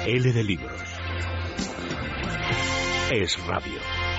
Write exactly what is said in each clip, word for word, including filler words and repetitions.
L de Libros. Es Radio.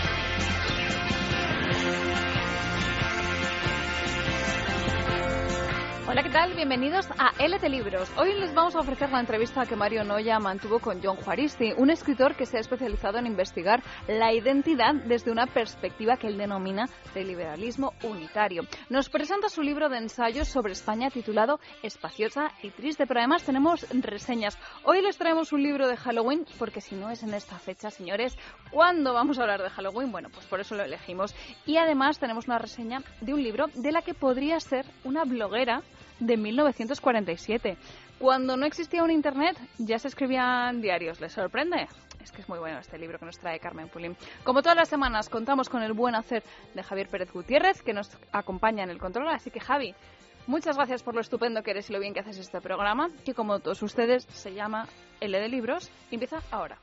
Hola, ¿qué tal? Bienvenidos a L de Libros. Hoy les vamos a ofrecer la entrevista que Mario Noya mantuvo con Jon Juaristi, un escritor que se ha especializado en investigar la identidad desde una perspectiva que él denomina de liberalismo unitario. Nos presenta su libro de ensayos sobre España titulado Espaciosa y Triste, pero además tenemos reseñas. Hoy les traemos un libro de Halloween, porque si no es en esta fecha, señores, ¿cuándo vamos a hablar de Halloween? Bueno, pues por eso lo elegimos. Y además tenemos una reseña de un libro de la que podría ser una bloguera de mil novecientos cuarenta y siete. Cuando no existía un internet, ya se escribían diarios. ¿Les sorprende? Es que es muy bueno este libro que nos trae Carmen Pulín. Como todas las semanas, contamos con el buen hacer de Javier Pérez Gutiérrez, que nos acompaña en el control. Así que, Javi, muchas gracias por lo estupendo que eres y lo bien que haces este programa, que como todos ustedes se llama L de Libros, y empieza ahora.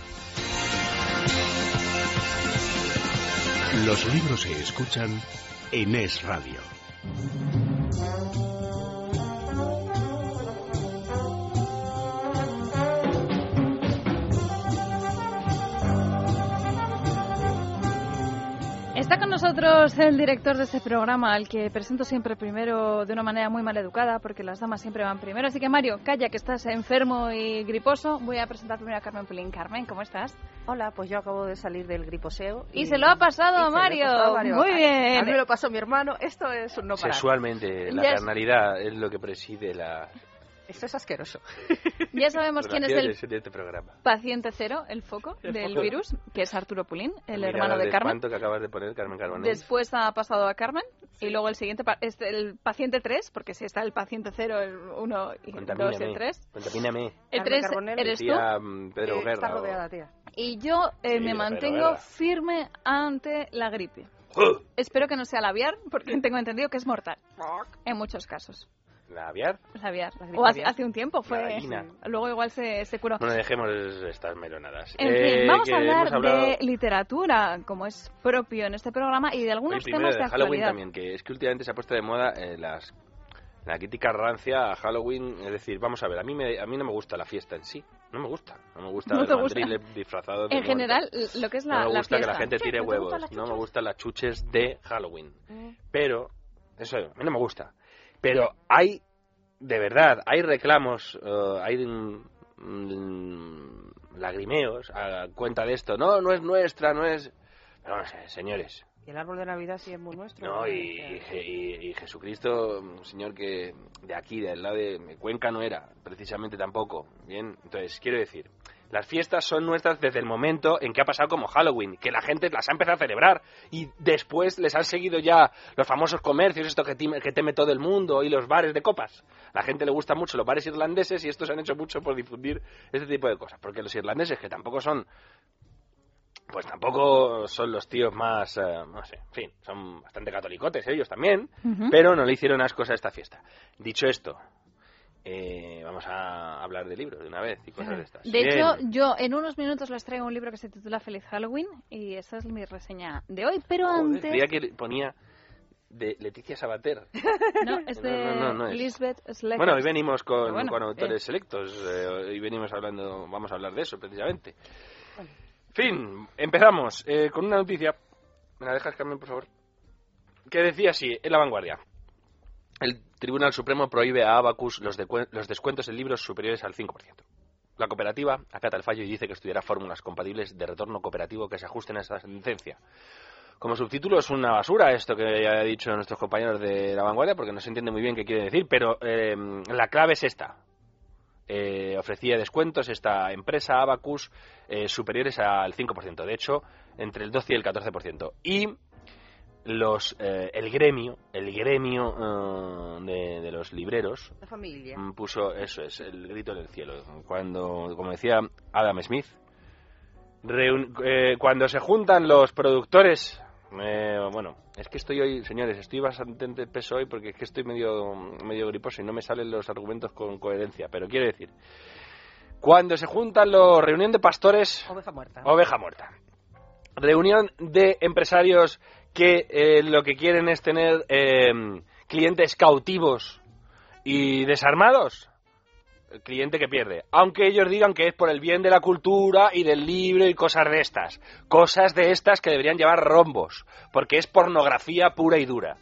Los libros se escuchan en Es Radio. Está con nosotros el director de este programa, al que presento siempre primero de una manera muy mal educada, porque las damas siempre van primero. Así que, Mario, calla, que estás enfermo y griposo. Voy a presentar primero a Carmen Pulín. Carmen, ¿cómo estás? Hola, pues yo acabo de salir del griposeo. Y, y se lo ha pasado a Mario. Pasado, Mario. Muy bien. A, a mí me lo pasó mi hermano. Esto es un no parar. Sexualmente, la yes. carnalidad es lo que preside la... Esto es asqueroso. Ya sabemos quién es el de este programa. paciente cero, el foco el del foco. virus, que es Arturo Pulín, el Mira hermano de, de Carmen. que acabas de poner, Carmen Carbonell. Después ha pasado a Carmen, sí. Y luego el siguiente, es el paciente tres, porque si está el paciente cero, el uno, el dos y el tres. Contamíname. El tres eres tú. Tía Pedro eh, Guerra. Está rodeada, tía. Y yo eh, sí, me mantengo firme ante la gripe. ¡Oh! Espero que no sea la aviar, porque tengo entendido que es mortal, en muchos casos. ¿La aviar? La aviar. O hace, hace un tiempo fue. Luego igual se, se curó. Bueno, dejemos estas melonadas. En eh, fin, vamos a hablar hablado... de literatura, como es propio en este programa, y de algunos Oye, temas de, de Halloween actualidad. También, que es que últimamente se ha puesto de moda eh, las, la crítica rancia a Halloween. Es decir, vamos a ver, a mí, me, a mí no me gusta la fiesta en sí. No me gusta. No me gusta ¿No el mandril disfrazado de En general, muerto. lo que es la, no me gusta la que la gente tire ¿No huevos. No me gustan las chuches de Halloween. Mm. Pero, eso a mí no me gusta. Pero hay... De verdad, hay reclamos, uh, hay mm, lagrimeos a cuenta de esto. No, no es nuestra, no es... No, no sé, señores. ¿Y el árbol de Navidad sí es muy nuestro? No, y, y, y Jesucristo, un señor que de aquí, del lado de Cuenca no era, precisamente tampoco. Bien, entonces, quiero decir... Las fiestas son nuestras desde el momento en que ha pasado como Halloween, que la gente las ha empezado a celebrar y después les han seguido ya los famosos comercios, esto que teme, que teme todo el mundo, y los bares de copas. A la gente le gustan mucho los bares irlandeses y estos han hecho mucho por difundir este tipo de cosas, porque los irlandeses, que tampoco son, pues tampoco son los tíos más, uh, no sé, en fin, son bastante catolicotes ellos también, uh-huh. Pero no le hicieron ascos a esta fiesta. Dicho esto... Eh, vamos a hablar de libros de una vez y cosas de estas. De Bien. hecho, yo en unos minutos les traigo un libro que se titula Feliz Halloween y esa es mi reseña de hoy, pero Joder, antes... Creía que ponía de Leticia Sabater. No, es de no, no, no, no es. Lisbeth Sleckers. Bueno, hoy venimos con, bueno, con autores bien. selectos, eh, hoy venimos hablando, vamos a hablar de eso precisamente. Bueno. Fin, empezamos eh, con una noticia, ¿me la dejas, Carmen, por favor? Que decía así, en La Vanguardia. El Tribunal Supremo prohíbe a Abacus los, de, los descuentos en libros superiores al cinco por ciento. La cooperativa acata el fallo y dice que estudiará fórmulas compatibles de retorno cooperativo que se ajusten a esta sentencia. Como subtítulo es una basura esto que ya he dicho nuestros compañeros de La Vanguardia, porque no se entiende muy bien qué quiere decir, pero eh, la clave es esta. Eh, ofrecía descuentos esta empresa Abacus eh, superiores al cinco por ciento, de hecho, entre el doce y el catorce por ciento. Y... Los, eh, el gremio, el gremio uh, de, de los libreros, la familia, puso, eso es, el grito en el cielo. Cuando, como decía Adam Smith, reun, eh, cuando se juntan los productores, eh, bueno, es que estoy hoy, señores, estoy bastante peso hoy porque es que estoy medio, medio griposo y no me salen los argumentos con coherencia, pero quiero decir, cuando se juntan los reunión de pastores, oveja muerta, oveja muerta, reunión de empresarios que eh, lo que quieren es tener eh, clientes cautivos y desarmados, cliente que pierde. Aunque ellos digan que es por el bien de la cultura y del libro y cosas de estas. Cosas de estas que deberían llevar rombos, porque es pornografía pura y dura.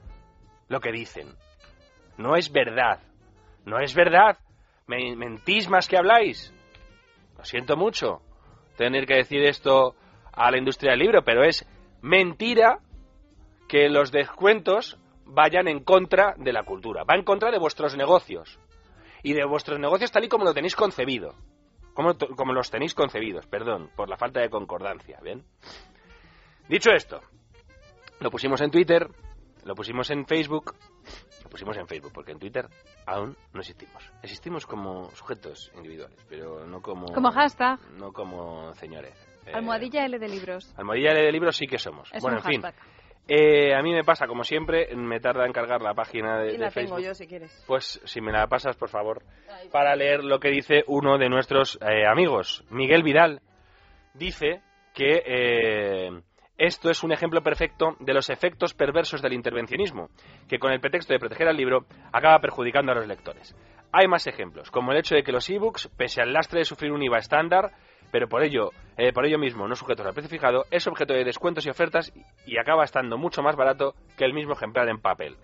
Lo que dicen. No es verdad. No es verdad. Me, mentís más que habláis. Lo siento mucho tener que decir esto a la industria del libro, pero es mentira que los descuentos vayan en contra de la cultura. Va en contra de vuestros negocios. Y de vuestros negocios tal y como lo tenéis concebido. Como, como los tenéis concebidos, perdón, por la falta de concordancia, ¿bien? Dicho esto, lo pusimos en Twitter, lo pusimos en Facebook, lo pusimos en Facebook, porque en Twitter aún no existimos. Existimos como sujetos individuales, pero no como... Como hashtag. No como señores. Eh, Almohadilla L de libros. Almohadilla L de libros sí que somos. Es bueno, un en fin. hashtag. Eh, a mí me pasa, como siempre, me tarda en cargar la página de, Y la de Facebook. tengo yo, si quieres. Pues si me la pasas, por favor, para leer lo que dice uno de nuestros eh, amigos. Miguel Vidal dice que eh, esto es un ejemplo perfecto de los efectos perversos del intervencionismo, que con el pretexto de proteger al libro acaba perjudicando a los lectores. Hay más ejemplos, como el hecho de que los ebooks, pese al lastre de sufrir un I V A estándar, pero por ello, eh, por ello mismo no sujetos al precio fijado, es objeto de descuentos y ofertas y acaba estando mucho más barato que el mismo ejemplar en papel.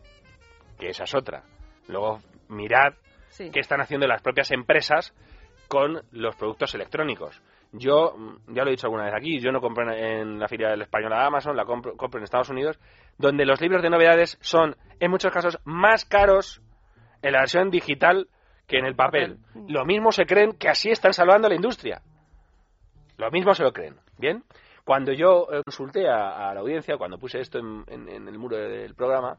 Que esa es otra. Luego mirad Sí. qué están haciendo las propias empresas con los productos electrónicos. Yo, ya lo he dicho alguna vez aquí, yo no compro en, en la filial española de Amazon, la compro, compro en Estados Unidos, donde los libros de novedades son, en muchos casos, más caros en la versión digital que en el papel. papel. Lo mismo se creen que así están salvando la industria. Lo mismo se lo creen, ¿bien? Cuando yo eh, consulté a, a la audiencia, cuando puse esto en, en, en el muro del programa,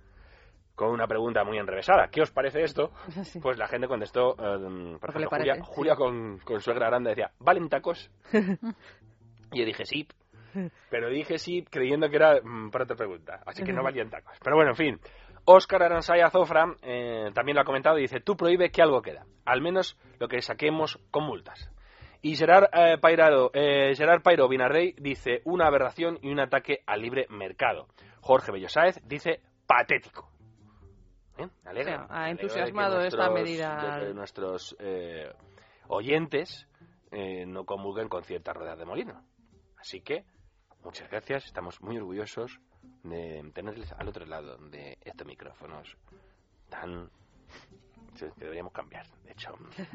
con una pregunta muy enrevesada, ¿qué os parece esto? Sí. Pues la gente contestó, eh, por Lo que ejemplo, le Julia, parece, Julia sí. con, con suegra Aranda decía, ¿valen tacos? Y yo dije sí, pero dije sí creyendo que era mm, para otra pregunta, así que no valían tacos. Pero bueno, en fin. Óscar Aransaya Zofra eh, también lo ha comentado y dice, tú prohíbe que algo queda, al menos lo que saquemos con multas. Y Gerard, eh, Pairado, eh, Gerard Pairo Vinarrey dice, una aberración y un ataque al libre mercado. Jorge Bello Sáez dice, patético. ¿Eh? Me alegra, O sea, ha me alegra entusiasmado de que esta nuestros- medida. de que nuestros eh, oyentes eh, no comulguen con ciertas ruedas de molino. Así que, muchas gracias, estamos muy orgullosos de tenerles al otro lado de estos micrófonos tan... que deberíamos cambiar, de hecho.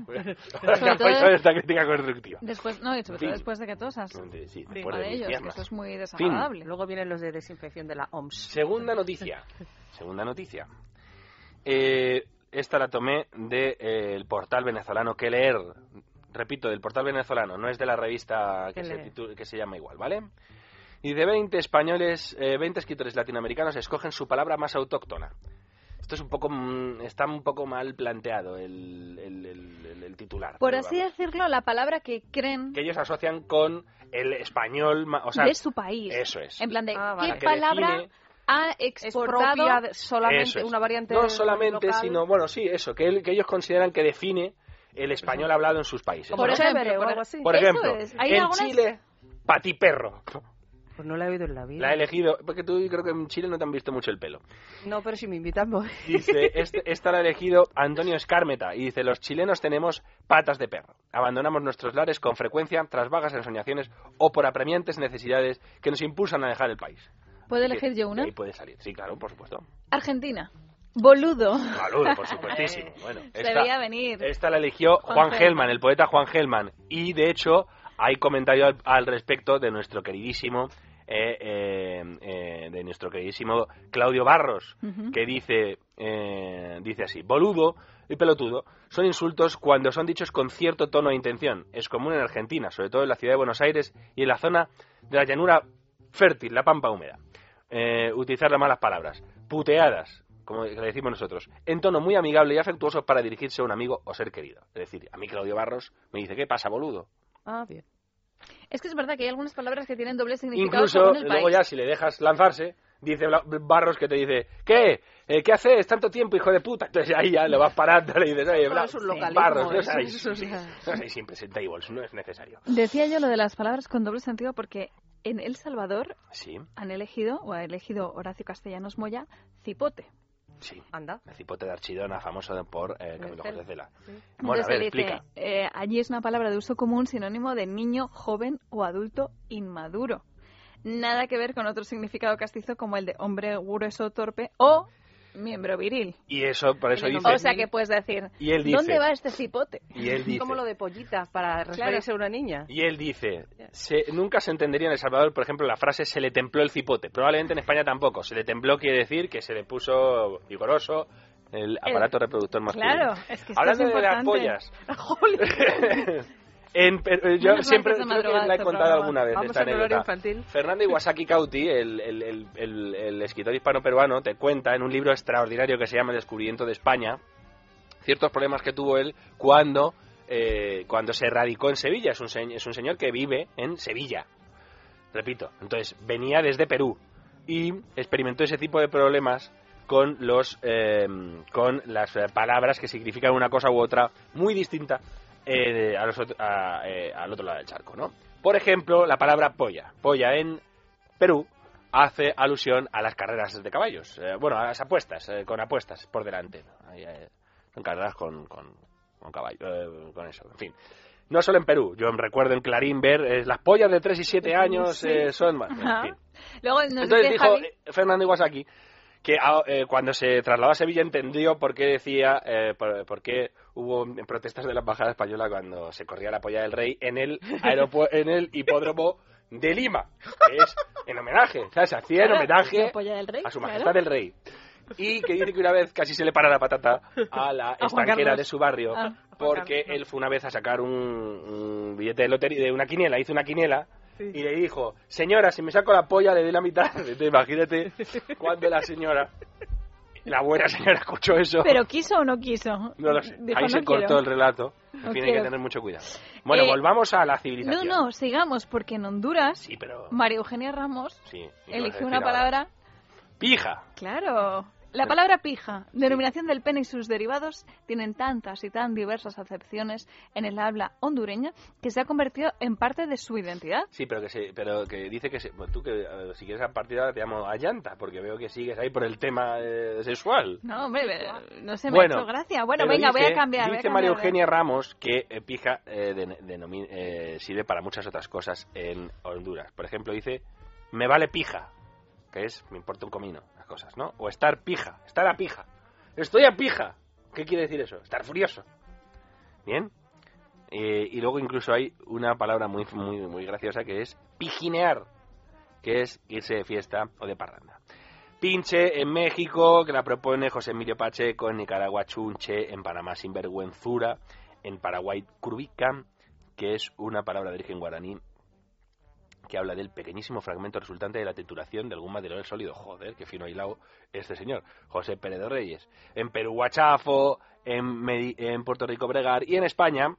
todo- esta crítica constructiva. Después, no, y sobre todo En fin. después de que tosas. Sí, Encima después de de mis ellos, que piernas. eso es muy Fin. desagradable. Luego vienen los de desinfección de la O M S. Segunda noticia. Segunda noticia. Eh, esta la tomé del de, eh, portal venezolano Que Leer. Repito, del portal venezolano, no es de la revista que, Que se, Leer. titu- que se llama igual, ¿vale? Y de veinte españoles, eh, veinte escritores latinoamericanos escogen su palabra más autóctona. Esto es un poco, mm, está un poco mal planteado el, el, el- el- el titular. Por pero así vamos. decirlo, la palabra que creen Que ellos asocian con el español, ma- o sea, de su país. eso es. En plan de, Ah, vale. ¿qué Que palabra define- ha Es exportado? propia de- solamente Eso es. una variante No solamente, local. sino, bueno, sí, eso, que, el- que ellos consideran que define el español hablado en sus países. Como Por ¿no? ejemplo, chévere o por- algo así. Por Eso ejemplo, es. Hay en algunas- Chile, patiperro. Pues no la he oído en la vida. La he elegido, porque tú creo que en Chile no te han visto mucho el pelo. No, pero si me invitan voy. Dice, este, esta la ha elegido Antonio Escármeta, y dice, los chilenos tenemos patas de perro. Abandonamos nuestros lares con frecuencia tras vagas ensoñaciones o por apremiantes necesidades que nos impulsan a dejar el país. ¿Puedo Así elegir que yo una? de ahí puede salir, sí, claro, por supuesto. Argentina. Boludo. Saludos, por supuestísimo. Bueno, Se esta- veía venir. Esta la eligió Juan Juan, Gelman. Gelman, el poeta Juan Gelman. Y de hecho, hay comentario al, al respecto de nuestro queridísimo, eh, eh, eh, de nuestro queridísimo Claudio Barros, Ujú. que dice, eh, dice así: boludo y pelotudo son insultos cuando son dichos con cierto tono e intención. Es común en Argentina, sobre todo en la ciudad de Buenos Aires y en la zona de la llanura fértil, la pampa húmeda. Eh, utilizar las malas palabras, puteadas, como le decimos nosotros, en tono muy amigable y afectuoso para dirigirse a un amigo o ser querido. Es decir, a mí Claudio Barros me dice, ¿qué pasa, boludo? Ah, bien. Es que es verdad que hay algunas palabras que tienen doble significado Incluso, según el luego país. ya, si le dejas lanzarse, dice Bla- Barros que te dice, ¿qué? Eh, ¿Qué haces tanto tiempo, hijo de puta? Entonces ahí ya le vas parando y dices, oye, Eso Bla- es un sí, localismo, Barros, no eso, seáis, eso, sí, ya. no seáis impresentables, no es necesario. Decía yo lo de las palabras con doble sentido porque en El Salvador Sí, han elegido, o ha elegido Horacio Castellanos Moya, cipote. Sí. Anda. El cipote de Archidona, famoso por eh, Camilo José Cela. Sí. Bueno, a Entonces ver, él dice, explica. eh, allí es una palabra de uso común sinónimo de niño, joven o adulto inmaduro. Nada que ver con otro significado castizo como el de hombre grueso, torpe o miembro viril. Y eso, por eso Tiene dice... nombre. O sea que puedes decir, Y él dice- ¿dónde va este cipote? Y él dice... Como lo de pollita para referirse a una niña. Y él dice, se, nunca se entendería en El Salvador, por ejemplo, la frase se le templó el cipote. Probablemente en España tampoco. Se le templó quiere decir que se le puso vigoroso el aparato reproductor masculino. Claro, es que esto Hablando es de las importante. pollas. en, per- yo Menos mal siempre que es de creo que madrugada la he este contado programa. alguna vez Vamos esta al horario anécdota. infantil. Fernando Iwasaki Cauti, el, el, el, el, el escritor hispano-peruano, te cuenta en un libro extraordinario que se llama El descubrimiento de España ciertos problemas que tuvo él cuando, eh, cuando se radicó en Sevilla. Es un, se- es un señor que vive en Sevilla. Repito, entonces venía desde Perú y experimentó ese tipo de problemas con los eh, con las eh, palabras que significan una cosa u otra muy distinta eh, a los ot- a, eh, al otro lado del charco, ¿no? Por ejemplo, la palabra polla. Polla en Perú hace alusión a las carreras de caballos. Eh, bueno, a las apuestas, eh, con apuestas por delante. Ahí, eh, son carreras con, con, con caballo, eh, con eso, en fin. No solo en Perú, yo recuerdo en Clarín ver eh, las pollas de tres y siete años Sí. eh, son más. En Ajá. fin. Luego nos Entonces dice dijo Javi, eh, Fernando Iwasaki que ah, eh, cuando se trasladó a Sevilla entendió por qué decía, eh, por, por qué hubo protestas de la embajada española cuando se corría la polla del rey en el aeropu- en el hipódromo de Lima, que es en homenaje, o sea, se hacía en Claro, homenaje la polla del rey, a su claro. majestad el rey. Y que dice que una vez casi se le para la patata a la Juan estanquera Carlos. de su barrio, Ah, porque él fue una vez a sacar un, un billete de lotería, de una quiniela, hizo una quiniela, Sí. y le dijo, señora, si me saco la polla le doy la mitad. Entonces, imagínate cuando la señora, la buena señora escuchó eso. ¿pero quiso o no quiso? No lo sé, Dijo, ahí "No se quiero". cortó el relato. En No fin, hay que quiero. tener mucho cuidado. Bueno, Eh, volvamos a la No, civilización. no, sigamos, porque en Honduras, Sí, pero... María Eugenia Ramos Sí, ¿y qué vas a eligió decir una ahora? palabra, Pija. claro, la palabra pija, denominación del pene y sus derivados, tienen tantas y tan diversas acepciones en el habla hondureña que se ha convertido en parte de su identidad. Sí, pero que se, pero que dice que se, bueno, tú que eh, si quieres a partir de ahora te llamo Ayanta, porque veo que sigues ahí por el tema eh, sexual. No, hombre, eh, no se me Bueno, ha hecho gracia. Bueno, pero venga, voy dice- a cambiar. voy a Dice María cambiar de- Eugenia Ramos que eh, pija eh, de- denomi- eh, sirve para muchas otras cosas en Honduras. Por ejemplo, dice, me vale pija, que es, me importa un comino, las cosas, ¿no? O estar pija, estar a pija. Estoy a pija. ¿Qué quiere decir eso? Estar furioso. ¿Bien? Eh, y luego incluso hay una palabra muy, muy, muy graciosa que es pijinear, que es irse de fiesta o de parranda. Pinche en México, que la propone José Emilio Pacheco, en Nicaragua chunche, en Panamá sinvergüenzura, en Paraguay curvica, que es una palabra de origen guaraní que habla del pequeñísimo fragmento resultante de la trituración de algún material sólido. Joder, qué fino hilado este señor, José Pérez de Reyes. En Perú guachafo, en, Medi- en Puerto Rico bregar y en España,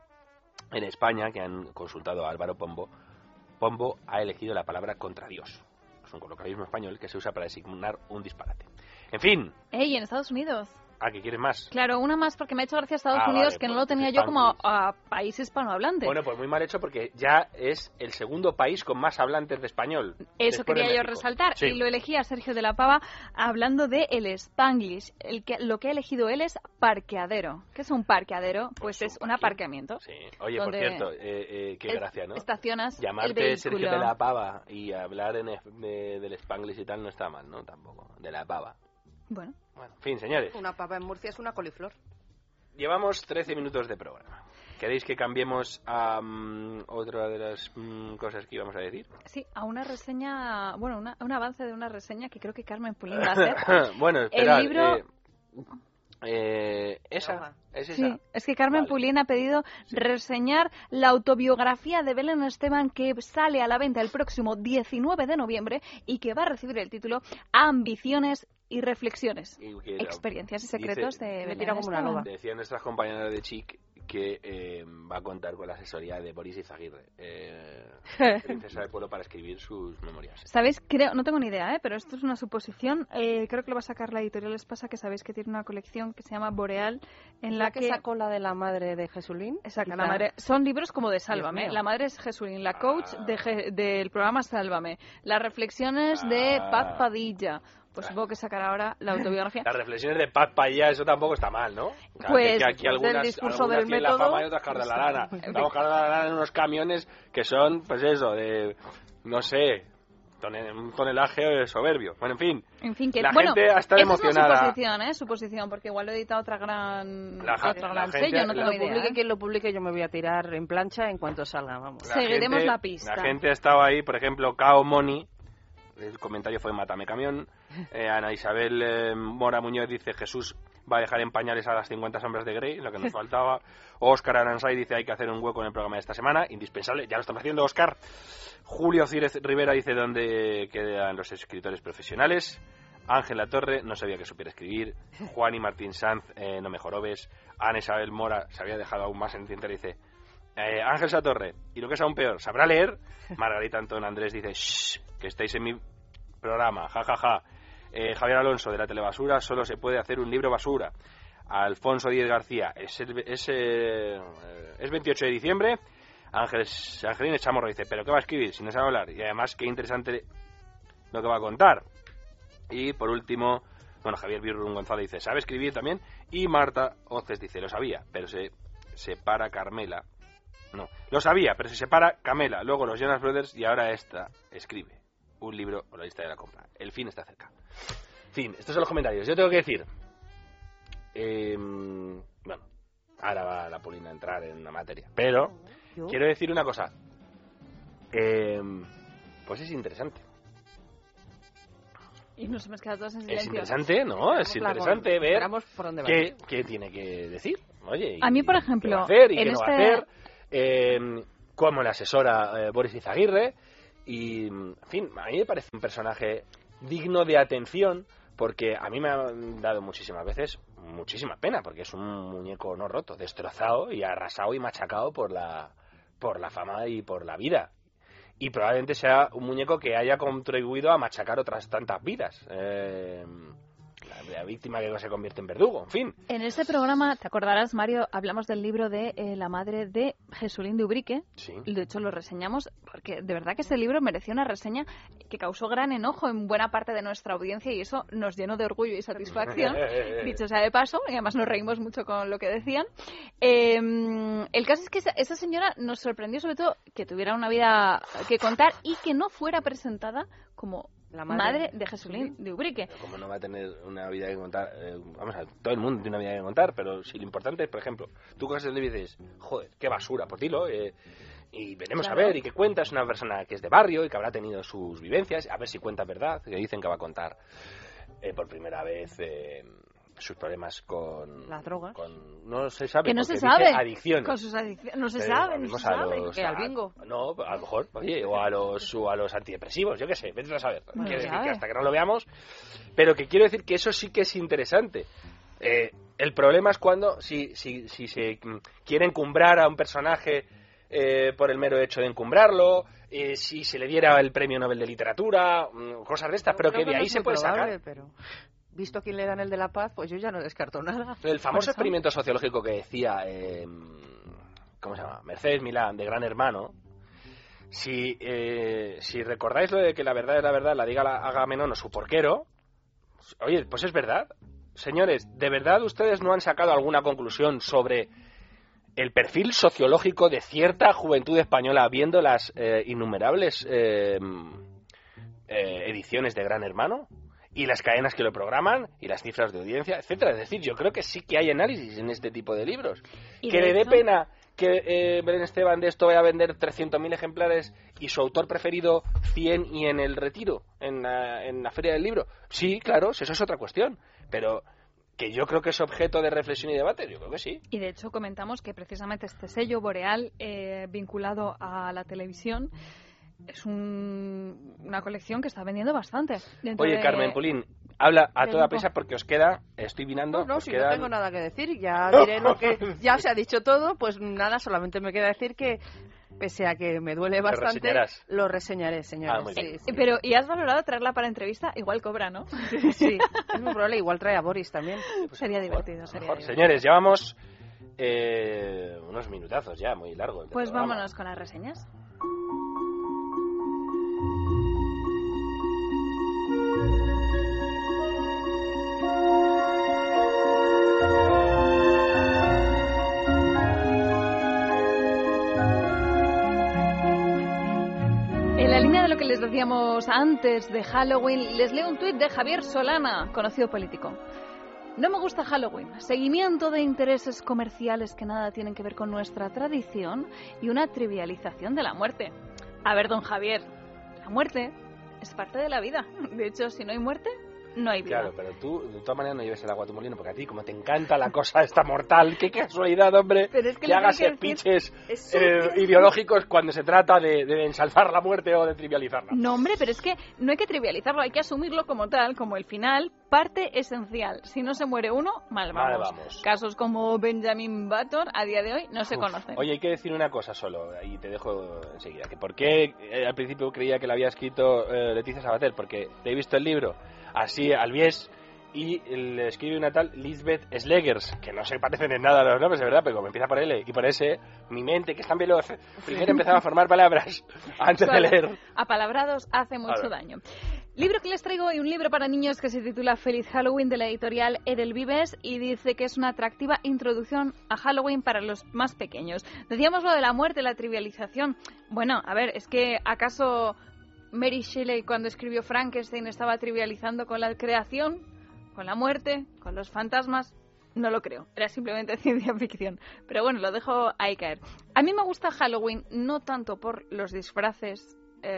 en España, que han consultado a Álvaro Pombo, Pombo ha elegido la palabra contra Dios. Es un colocalismo español que se usa para designar un disparate. En fin, Ey, en Estados Unidos. ¿a qué quieres más? Claro, una más porque me ha hecho gracia Estados Ah, Unidos vale, que no pues, lo tenía pues yo como a, Spanglish. a país hispanohablante. Bueno, pues muy mal hecho porque ya es el segundo país con más hablantes de español. Eso después de quería yo México. resaltar. Sí. Y lo elegí a Sergio de la Pava hablando de el Spanglish. El que, lo que ha elegido él es parqueadero. ¿Qué es un parqueadero? Pues, Pues es un un parking. aparcamiento. Sí. Oye, Donde por cierto, eh, eh, qué es- gracia, ¿no? Estacionas el Llamarte vehículo. Sergio de la Pava y hablar en, es- de- del Spanglish y tal no está mal, ¿no? Tampoco. De la Pava. Bueno, Bueno, en fin, señores. Una papa en Murcia es una coliflor. Llevamos trece minutos de programa. ¿Queréis que cambiemos a mm, otra de las mm, cosas que íbamos a decir? sí, a una reseña, bueno, una- un avance de una reseña que creo que Carmen Pulín va a hacer. bueno, esperad. El libro- eh, eh, ¿Esa? Ajá. ¿Es esa? Sí, es que Carmen Vale. Pulín ha pedido Sí. reseñar la autobiografía de Belén Esteban que sale a la venta el próximo diecinueve de noviembre y que va a recibir el título Ambiciones y reflexiones, Y que la- experiencias y dice- secretos de Me Belén tira como una Esteban. loba. Decían nuestras compañeras de Chic que eh, va a contar con la asesoría de Boris Izaguirre, eh, princesa del pueblo, para escribir sus memorias. ¿Sabéis? Creo, no tengo ni idea, ¿eh? Pero esto es una suposición. Eh, creo que lo va a sacar la editorial Espasa, que sabéis que tiene una colección que se llama Boreal, en la ¿La que sacó la de la madre de Jesulín? Exacto, Quizá. la madre, son libros como de Sálvame. mío. La madre es Jesulín, la coach Ah. de Je- del programa Sálvame. Las reflexiones de Ah. Paz Padilla. pues supongo que sacará ahora la autobiografía. Las reflexiones de Paz Payá, eso tampoco está mal, ¿no? O sea, pues, que aquí algunas, del discurso algunas del tienen método, la fama y otras cardan la lana. Estamos cardan la lana en unos camiones que son, pues eso, de, no sé, un tonelaje soberbio. Bueno, en fin, en fin que, la bueno, gente está emocionada. Es una suposición, ¿eh? Suposición, porque igual lo edita otra gran, la, otro la gran gente, sello, no tengo lo idea. publique ¿eh? quien lo publique, yo me voy a tirar en plancha en cuanto salga, vamos. La Seguiremos gente, la pista. La gente ha estado ahí, por ejemplo, Cao Moni, el comentario fue Mátame Camión. Eh, Ana Isabel eh, Mora Muñoz dice Jesús va a dejar en pañales a las cincuenta sombras de Grey, lo que nos faltaba. Óscar Aransay dice hay que hacer un hueco en el programa de esta semana, indispensable, ya lo estamos haciendo, Óscar. Julio Círez Rivera dice dónde quedan los escritores profesionales. Ángela Torre no sabía que supiera escribir. Juan y Martín Sanz, eh, no me jorobes. Ana Isabel Mora se había dejado aún más en el tintero, dice eh, Ángel Satorre, y lo que es aún peor, ¿sabrá leer? Margarita Antón Andrés dice shh, que estáis en mi programa, jajaja. Ja, ja. eh, Javier Alonso de la Telebasura, solo se puede hacer un libro basura. Alfonso Díez García, es, es, eh, es veintiocho de diciembre. Ángeles, Angelina Chamorro dice, ¿pero qué va a escribir si no sabe hablar? Y además, qué interesante lo que va a contar. Y por último, bueno, Javier Birrun González dice, ¿sabe escribir también? Y Marta Oces dice, lo sabía, pero se separa Carmela. No, lo sabía, pero se separa Camela, luego los Jonas Brothers y ahora esta escribe un libro o la lista de la compra. El fin está cerca. Fin, estos son los comentarios. Yo tengo que decir, eh, bueno, ahora va la Polina a entrar en una materia, pero ¿Yo? quiero decir una cosa. Eh, pues es interesante. Y nos hemos quedado todos en silencio. Es interesante, ¿no? Es interesante ver qué, qué tiene que decir. Oye, a mí, por ejemplo, qué va a hacer y qué no este... va a hacer. Eh, cómo le asesora eh, Boris Izaguirre. Y, en fin, a mí me parece un personaje digno de atención, porque a mí me ha dado muchísimas veces muchísima pena, porque es un muñeco no roto, destrozado y arrasado y machacado por la, por la fama y por la vida. Y probablemente sea un muñeco que haya contribuido a machacar otras tantas vidas. Eh, la, la víctima que no se convierte en verdugo, en fin. En ese programa, te acordarás, Mario, hablamos del libro de eh, la madre de Jesulín de Ubrique. Sí. De hecho, lo reseñamos porque de verdad que ese libro mereció una reseña que causó gran enojo en buena parte de nuestra audiencia y eso nos llenó de orgullo y satisfacción. Dicho sea de paso, y además nos reímos mucho con lo que decían. Eh, el caso es que esa, esa señora nos sorprendió sobre todo que tuviera una vida que contar y que no fuera presentada como la madre, madre de Jesulín de Ubrique. Pero ¿cómo no va a tener una vida que contar? Eh, vamos a todo el mundo tiene una vida que contar, pero si lo importante es, por ejemplo, tú coges el libro y dices, joder, qué basura, pues dilo, eh, y veremos claro. a ver, y que cuenta, es una persona que es de barrio y que habrá tenido sus vivencias, a ver si cuenta verdad, que dicen que va a contar eh, por primera vez eh, sus problemas con... ¿Las drogas? Con, no se sabe, que no se sabe. Adicciones. Con sus adicciones, no se Pero sabe, no se sabe. Los, ¿Que al bingo? A, no, a lo mejor, oye, o a los, o a los antidepresivos, yo qué sé, vete a saber. No Quiere decir sabe. que hasta que no lo veamos, pero que quiero decir que eso sí que es interesante. Eh, el problema es cuando, si, si, si se quiere encumbrar a un personaje eh, por el mero hecho de encumbrarlo, eh, si se le diera el premio Nobel de Literatura, cosas de estas, pero que de ahí se puede sacar. Pero... visto a quién le dan el de la paz, pues yo ya no descarto nada. El famoso experimento sociológico que decía, eh, ¿cómo se llama? Mercedes Milán, de Gran Hermano. Si, eh, si recordáis lo de que la verdad es la verdad, la diga la Agamenón o su porquero, oye, pues es verdad. Señores, ¿de verdad ustedes no han sacado alguna conclusión sobre el perfil sociológico de cierta juventud española viendo las eh, innumerables eh, eh, ediciones de Gran Hermano? Y las cadenas que lo programan, y las cifras de audiencia, etcétera. Es decir, yo creo que sí que hay análisis en este tipo de libros. Que le dé pena que eh, Belén Esteban de esto vaya a vender trescientos mil ejemplares y su autor preferido cien y en el Retiro, en la, en la Feria del Libro. Sí, claro, eso es otra cuestión. Pero que yo creo que es objeto de reflexión y debate, yo creo que sí. Y de hecho comentamos que precisamente este sello Boreal, eh, vinculado a la televisión, es un, una colección que está vendiendo bastante. Oye, de... Carmen Pulín, habla a toda prisa porque os queda, estoy vinando. No, no, os si quedan... no tengo nada que decir, ya diré lo que ya se ha dicho todo, pues nada, solamente me queda decir que pese a que me duele bastante, lo reseñaré, señores. Ah, muy bien. Sí, sí. Pero, ¿y has valorado traerla para entrevista? Igual cobra, ¿no? Sí, es muy probable, igual trae a Boris también. Pues sería mejor, divertido, sería mejor. divertido. Señores, llevamos eh, unos minutazos ya, muy largo. Pues programa. vámonos con las reseñas. que les decíamos antes de Halloween, les leo un tuit de Javier Solana, conocido político. No me gusta Halloween, seguimiento de intereses comerciales que nada tienen que ver con nuestra tradición y una trivialización de la muerte. A ver, don Javier, la muerte es parte de la vida. De hecho, si no hay muerte, no hay vida. Claro, pero tú de todas maneras no lleves el agua a tu molino, porque a ti, como te encanta la cosa esta mortal, qué casualidad, hombre, pero es que, que hagas speeches eh, ideológicos cuando se trata de, de ensalzar la muerte o de trivializarla. No, hombre, pero es que no hay que trivializarlo, hay que asumirlo como tal, como el final, parte esencial. Si no se muere uno, mal vamos. Mal vamos. Casos como Benjamin Button, a día de hoy, no se Uf. conocen. Oye, hay que decir una cosa solo, y te dejo enseguida, que por qué eh, al principio creía que la había escrito eh, Leticia Sabater, porque he visto el libro así al bies y le escribe una tal Lisbeth Slegers, que no se parecen en nada a los nombres, de verdad, pero como empieza por L y por S, mi mente, que es tan veloz, primero empezaba a formar palabras antes vale. de leer. Apalabrados hace mucho daño. Libro que les traigo hoy, un libro para niños que se titula Feliz Halloween, de la editorial Edelvives, y dice que es una atractiva introducción a Halloween para los más pequeños. Decíamos lo de la muerte, la trivialización. Bueno, a ver, es que ¿acaso Mary Shelley, cuando escribió Frankenstein, estaba trivializando con la creación, con la muerte, con los fantasmas? No lo creo, era simplemente ciencia ficción. Pero bueno, lo dejo ahí caer. A mí me gusta Halloween no tanto por los disfraces,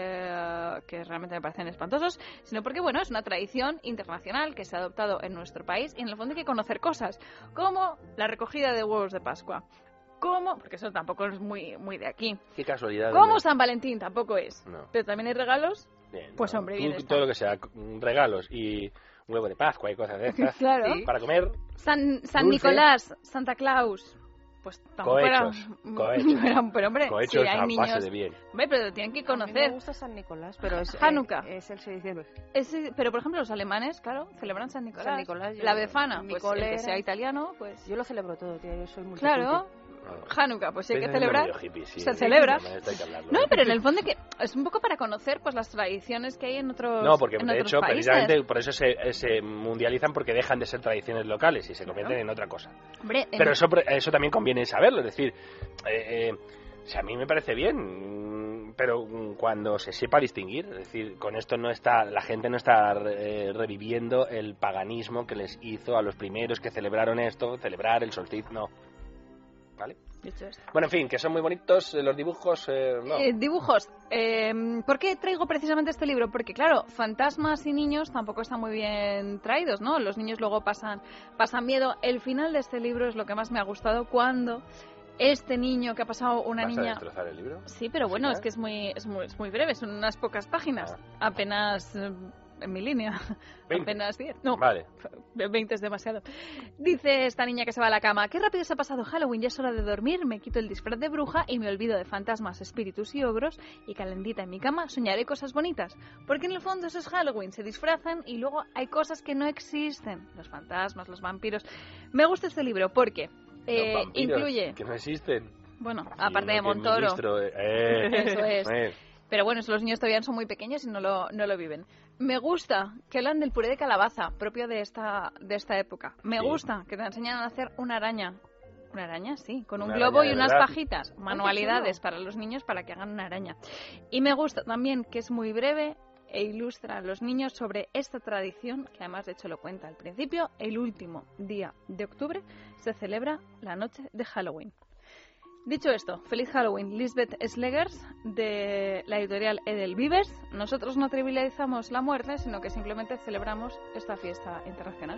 eh, que realmente me parecen espantosos, sino porque, bueno, es una tradición internacional que se ha adoptado en nuestro país y en el fondo hay que conocer cosas, como la recogida de huevos de Pascua. ¿Cómo? Porque eso tampoco es muy muy de aquí. Qué casualidad. ¿Cómo San Valentín? Tampoco es. No. Pero también hay regalos. Bien, pues no. hombre, Tú, bien está. todo lo que sea regalos y huevo de Pascua y cosas de estas. Claro. ¿Sí? Para comer. San, San dulce. Nicolás, Santa Claus. Pues tampoco cohechos, eran, cohechos. eran, pero hombre, cohechos sí, hay a niños. base de bien. Hombre, pero tienen que conocer. A mí me gusta San Nicolás, pero es Hanukkah. Eh, es el seis de diciembre. Es, pero por ejemplo los alemanes, claro, celebran San Nicolás. San Nicolás, yo, la Befana, mi pues cole el que era- sea italiano, pues Yo lo celebro todo, tía, yo soy muy claro. Hanukkah, pues si hay que Eres celebrar, medio hippie, sí, se sí, celebra. sí, esto hay que hablarlo. No, pero en el fondo que es un poco para conocer pues las tradiciones que hay en otros No, porque en de otros hecho, países. precisamente por eso se, se mundializan, porque dejan de ser tradiciones locales y se convierten en otra cosa. Hombre, en- Pero eso, eso también conviene saberlo, es decir, eh, eh, o sea, a mí me parece bien, mm, pero mm, cuando se sepa distinguir, es decir, con esto no está, la gente no está eh, reviviendo el paganismo que les hizo a los primeros que celebraron esto, celebrar el solsticio, no. ¿Vale? dicho esto. Bueno, en fin, que son muy bonitos eh, los dibujos, eh, no. Eh, dibujos. Eh, ¿Por qué traigo precisamente este libro? Porque, claro, fantasmas y niños tampoco están muy bien traídos, ¿no? Los niños luego pasan, pasan miedo. El final de este libro es lo que más me ha gustado, cuando este niño que ha pasado una ¿Vas niña... a destrozar el libro? Sí, pero bueno, ¿Sí, es que es muy, es muy, es muy breve, son unas pocas páginas, Ah. apenas eh, en mi línea, veinte. apenas diez. No, Vale. veinte es demasiado. Dice esta niña que se va a la cama: qué rápido se ha pasado Halloween, ya es hora de dormir, me quito el disfraz de bruja y me olvido de fantasmas, espíritus y ogros, y calentita en mi cama soñaré cosas bonitas. Porque en el fondo eso es Halloween, se disfrazan y luego hay cosas que no existen, los fantasmas, los vampiros. Me gusta este libro porque eh, Los vampiros, incluye... que no existen. Bueno, Sí, aparte de uno que Montoro. ministro, eh, Eso es. eh. Pero bueno, eso los niños todavía son muy pequeños y no lo, no lo viven. Me gusta que hablan del puré de calabaza, propio de esta, de esta época. Me Sí. gusta que te enseñan a hacer una araña. Una araña, sí, con un Una globo araña y de unas verdad. pajitas. Manualidades para los niños para que hagan una araña. Y me gusta también que es muy breve e ilustra a los niños sobre esta tradición, que además de hecho lo cuenta al principio. El último día de octubre se celebra la noche de Halloween. Dicho esto, feliz Halloween, Lisbeth Slegers, de la editorial Edelvives. Nosotros no trivializamos la muerte, sino que simplemente celebramos esta fiesta internacional.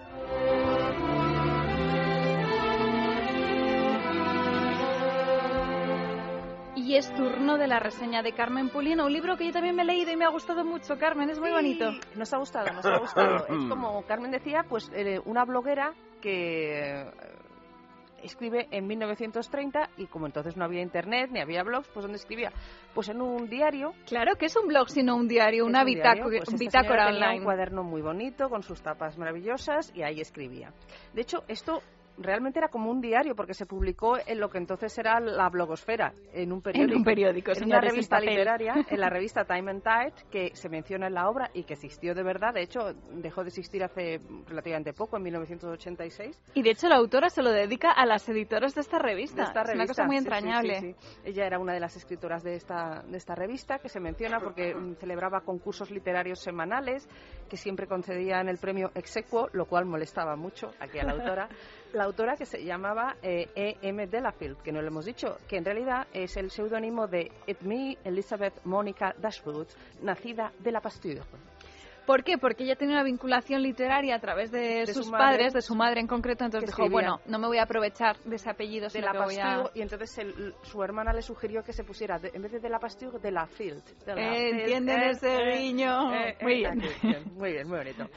Y es turno de la reseña de Carmen Pulino, un libro que yo también me he leído y me ha gustado mucho. Carmen, es muy bonito. Nos ha gustado, nos ha gustado. Es como Carmen decía, pues eh, una bloguera que eh, escribe en mil novecientos treinta, y como entonces no había internet ni había blogs, pues ¿dónde escribía? Pues en un diario. Claro, que es un blog, sino un diario, Es una un diario, bitácora, pues esta bitácora señora tenía online. un cuaderno muy bonito con sus tapas maravillosas y ahí escribía. De hecho, esto realmente era como un diario, porque se publicó en lo que entonces era la blogosfera, en un periódico. En un periódico, en una revista literaria, en la revista Time and Tide, que se menciona en la obra y que existió de verdad. De hecho, dejó de existir hace relativamente poco, en mil novecientos ochenta y seis. Y de hecho la autora se lo dedica a las editoras de esta revista. De esta es revista. una cosa muy Sí, entrañable. sí, sí, sí. Ella era una de las escritoras de esta, de esta revista, que se menciona porque mm, celebraba concursos literarios semanales, que siempre concedían el premio ex aequo, lo cual molestaba mucho aquí a la autora. La autora, que se llamaba eh, E M Delafield, que no lo hemos dicho, que en realidad es el seudónimo de Edmé Elizabeth Monica Dashwood, nacida de la Pasteur. ¿Por qué? Porque ella tenía una vinculación literaria a través de, De sus su madre, padres, de su madre en concreto, entonces dijo, escribía. bueno, no me voy a aprovechar de ese apellido, De sino la que voy a... Pasteur, y entonces el- su hermana le sugirió que se pusiera, de- en vez de de la Pasteur, de la Field. De la Eh, Field, ¿entienden eh, ese eh, guiño? eh, eh, Muy bien. aquí, bien, muy bien, muy bonito.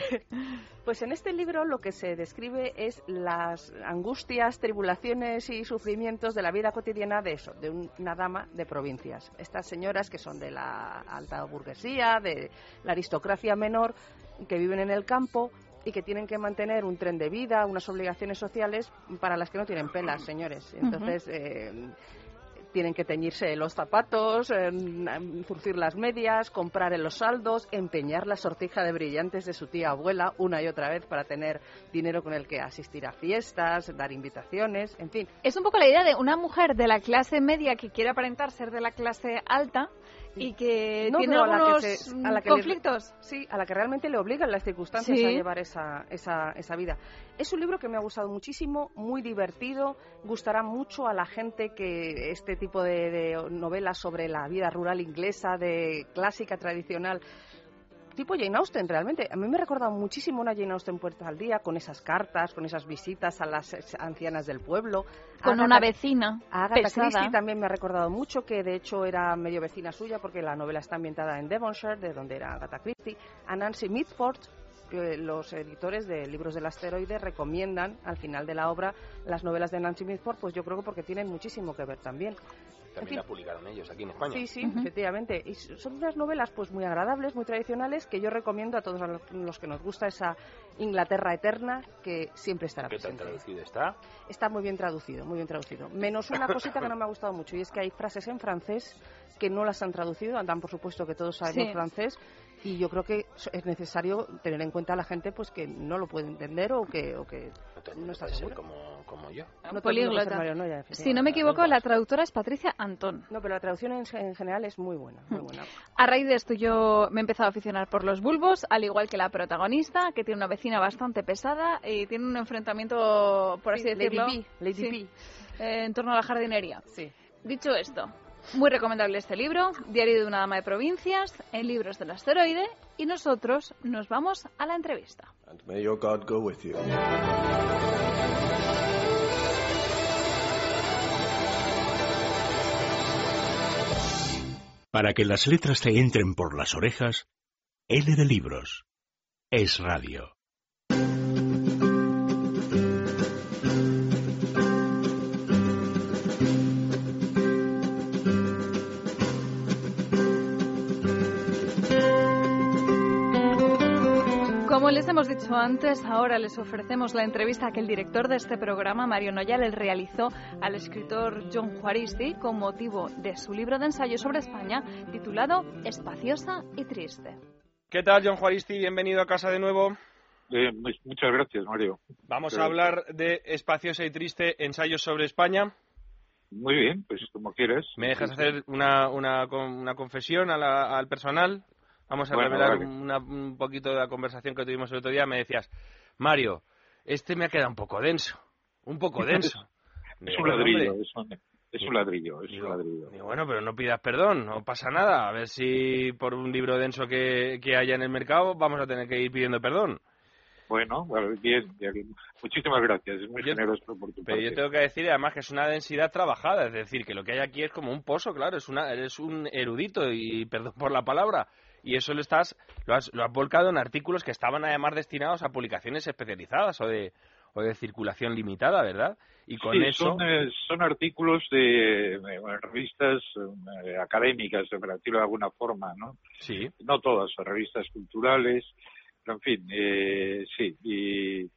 Pues en este libro lo que se describe es las angustias, tribulaciones y sufrimientos de la vida cotidiana de eso, de un- una dama de provincias. Estas señoras que son de la alta burguesía, de la aristocracia menor, que viven en el campo y que tienen que mantener un tren de vida, unas obligaciones sociales para las que no tienen pelas, señores. Entonces, eh, tienen que teñirse los zapatos, eh, zurcir las medias, comprar en los saldos, empeñar la sortija de brillantes de su tía abuela una y otra vez para tener dinero con el que asistir a fiestas, dar invitaciones, en fin. Es un poco la idea de una mujer de la clase media que quiere aparentar ser de la clase alta y que No, tiene pero a la que algunos se- mm, a la que le- conflictos. Sí, a la que realmente le obligan las circunstancias Sí. a llevar esa, esa, esa vida. Es un libro que me ha gustado muchísimo, muy divertido, gustará mucho a la gente que este tipo de, de novelas sobre la vida rural inglesa, de clásica, tradicional, tipo Jane Austen, realmente. A mí me ha recordado muchísimo una Jane Austen Puerta al Día, con esas cartas, con esas visitas a las eh, ancianas del pueblo. Con Agatha- una vecina a Agatha pesada. Christie también me ha recordado mucho, que de hecho era medio vecina suya, porque la novela está ambientada en Devonshire, de donde era Agatha Christie. A Nancy Mitford, que los editores de Libros del Asteroide recomiendan al final de la obra las novelas de Nancy Mitford, pues yo creo que porque tienen muchísimo que ver también. También En fin. la publicaron ellos aquí en España. Sí, sí, Ujú. efectivamente. Y son unas novelas pues muy agradables, muy tradicionales, que yo recomiendo a todos los que nos gusta esa Inglaterra eterna, que siempre estará ¿Qué tan presente. traducido está? Está muy bien traducido, muy bien traducido. Menos una cosita que no me ha gustado mucho, y es que hay frases en francés que no las han traducido. Dan por supuesto que todos sabemos Sí. francés, y yo creo que es necesario tener en cuenta a la gente pues que no lo puede entender o que, o que No, te, no no está puede ser seguro. como, como yo. No todo el mundo puede ser Políglota. Mario Noya, Si no me efectivamente. equivoco, la traductora es Patricia Antón. No, pero la traducción en, en general es muy buena, muy buena. A raíz de esto yo me he empezado a aficionar por los bulbos, al igual que la protagonista, que tiene una vecina bastante pesada y tiene un enfrentamiento, por así Sí, decirlo, Lady P, Lady sí, eh, en torno a la jardinería. Sí. Dicho esto, muy recomendable este libro, Diario de una dama de provincias, en Libros del Asteroide, y nosotros nos vamos a la entrevista. And may your God go with you. Para que las letras te entren por las orejas, L de Libros. Es radio. Como les hemos dicho antes, ahora les ofrecemos la entrevista que el director de este programa, Mario Noya, le realizó al escritor John Juaristi con motivo de su libro de ensayo sobre España titulado Espaciosa y Triste. ¿Qué tal, John Juaristi? Bienvenido a casa de nuevo. Eh, muchas gracias, Mario. Vamos Pero- a hablar de Espaciosa y Triste, ensayos sobre España. Muy bien, pues como quieras. ¿Me dejas Sí, sí. hacer una, una, con- una confesión a la- al personal? Vamos a Bueno, revelar vale. una- un poquito de la conversación que tuvimos el otro día. Me decías, Mario, este me ha quedado un poco denso. Un poco denso. Es Digo, un "Bueno, ladrillo, hombre". es un, es un ladrillo, es Digo, un ladrillo. digo, bueno, pero no pidas perdón, no pasa nada. A ver si por un libro denso que, que haya en el mercado vamos a tener que ir pidiendo perdón. Bueno, vale, bien, bien. Muchísimas gracias, es muy Yo- generoso por tu Pero parte. yo tengo que decir además que es una densidad trabajada, es decir, que lo que hay aquí es como un pozo, claro, es una, eres un erudito y perdón por la palabra, y eso lo estás, lo has, lo has volcado en artículos que estaban además destinados a publicaciones especializadas o de, o de circulación limitada, ¿verdad? Y con Sí, eso, son, eh, son artículos de eh, bueno, revistas eh, académicas, para decirlo de alguna forma, ¿no? sí, No todas, son revistas culturales, pero en fin, eh, sí, y,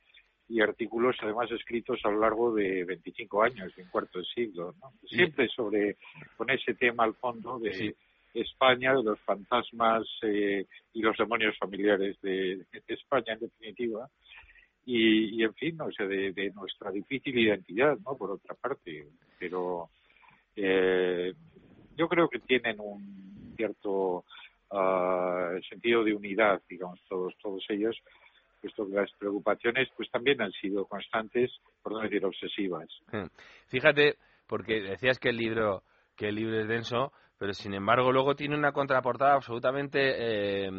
y artículos además escritos a lo largo de veinticinco años, de un cuarto de siglo, ¿no? Siempre sobre, con ese tema al fondo de sí. España, de los fantasmas eh, y los demonios familiares de, de España, en definitiva, y, y en fin, o sea, de, de nuestra difícil identidad, ¿no? Por otra parte, pero eh, yo creo que tienen un cierto uh, sentido de unidad, digamos, todos, todos ellos, puesto que las preocupaciones pues también han sido constantes, por no decir obsesivas. Fíjate, porque decías que el libro que el libro es denso, pero sin embargo luego tiene una contraportada absolutamente eh,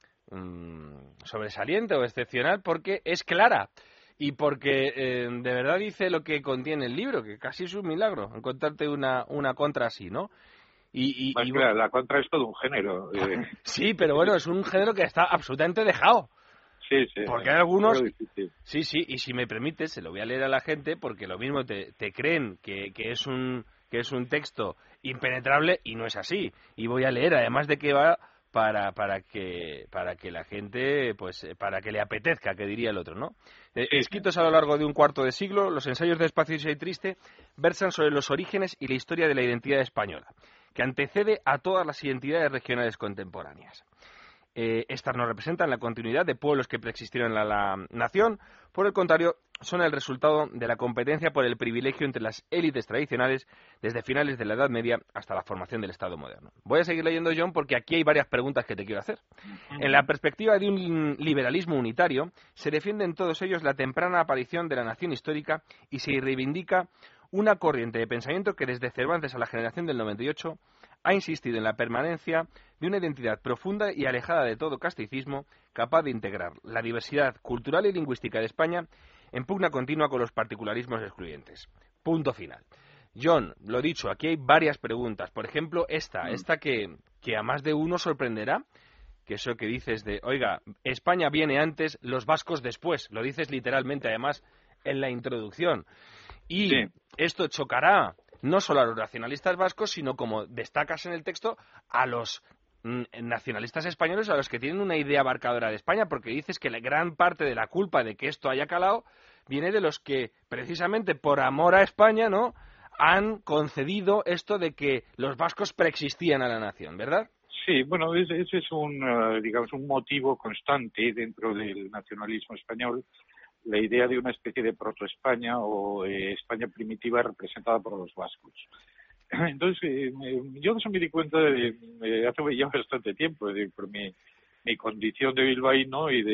mm, sobresaliente o excepcional, porque es clara y porque eh, de verdad dice lo que contiene el libro, que casi es un milagro encontrarte una, una contra así, ¿no? Y, y, pues y claro, la contra es todo un género. Eh. Sí, pero bueno, es un género que está absolutamente dejado. Sí, sí. Porque hay algunos... Sí, sí, y si me permites, se lo voy a leer a la gente, porque lo mismo te, te creen que, que, es un, que es un texto impenetrable y no es así. Y voy a leer, además de que va para, para, que, para que la gente, pues, para que le apetezca, que diría el otro, ¿no? Sí, Escritos sí. a lo largo de un cuarto de siglo, los ensayos de Espacio y Triste versan sobre los orígenes y la historia de la identidad española, que antecede a todas las identidades regionales contemporáneas. Eh, estas no representan la continuidad de pueblos que preexistieron en la, la nación, por el contrario, son el resultado de la competencia por el privilegio entre las élites tradicionales desde finales de la Edad Media hasta la formación del Estado moderno. Voy a seguir leyendo, John, porque aquí hay varias preguntas que te quiero hacer. En la perspectiva de un liberalismo unitario, se defiende en todos ellos la temprana aparición de la nación histórica y se reivindica una corriente de pensamiento que desde Cervantes a la generación del noventa y ocho ha insistido en la permanencia de una identidad profunda y alejada de todo casticismo, capaz de integrar la diversidad cultural y lingüística de España en pugna continua con los particularismos excluyentes. Punto final. John, lo dicho, aquí hay varias preguntas. Por ejemplo, esta, mm. esta que, que a más de uno sorprenderá, que eso que dices de, oiga, España viene antes, los vascos después. Lo dices literalmente, además, en la introducción. Y sí. esto chocará no solo a los nacionalistas vascos, sino, como destacas en el texto, a los mm, nacionalistas españoles, a los que tienen una idea abarcadora de España, porque dices que la gran parte de la culpa de que esto haya calado viene de los que, precisamente por amor a España, ¿no?, han concedido esto de que los vascos preexistían a la nación, ¿verdad? Sí, bueno, ese, ese es un, uh, digamos, un motivo constante dentro del nacionalismo español, la idea de una especie de proto-España o eh, España primitiva representada por los vascos. Entonces, eh, yo eso me di cuenta de, de hace ya bastante tiempo, de, por mi, mi condición de bilbaíno y de,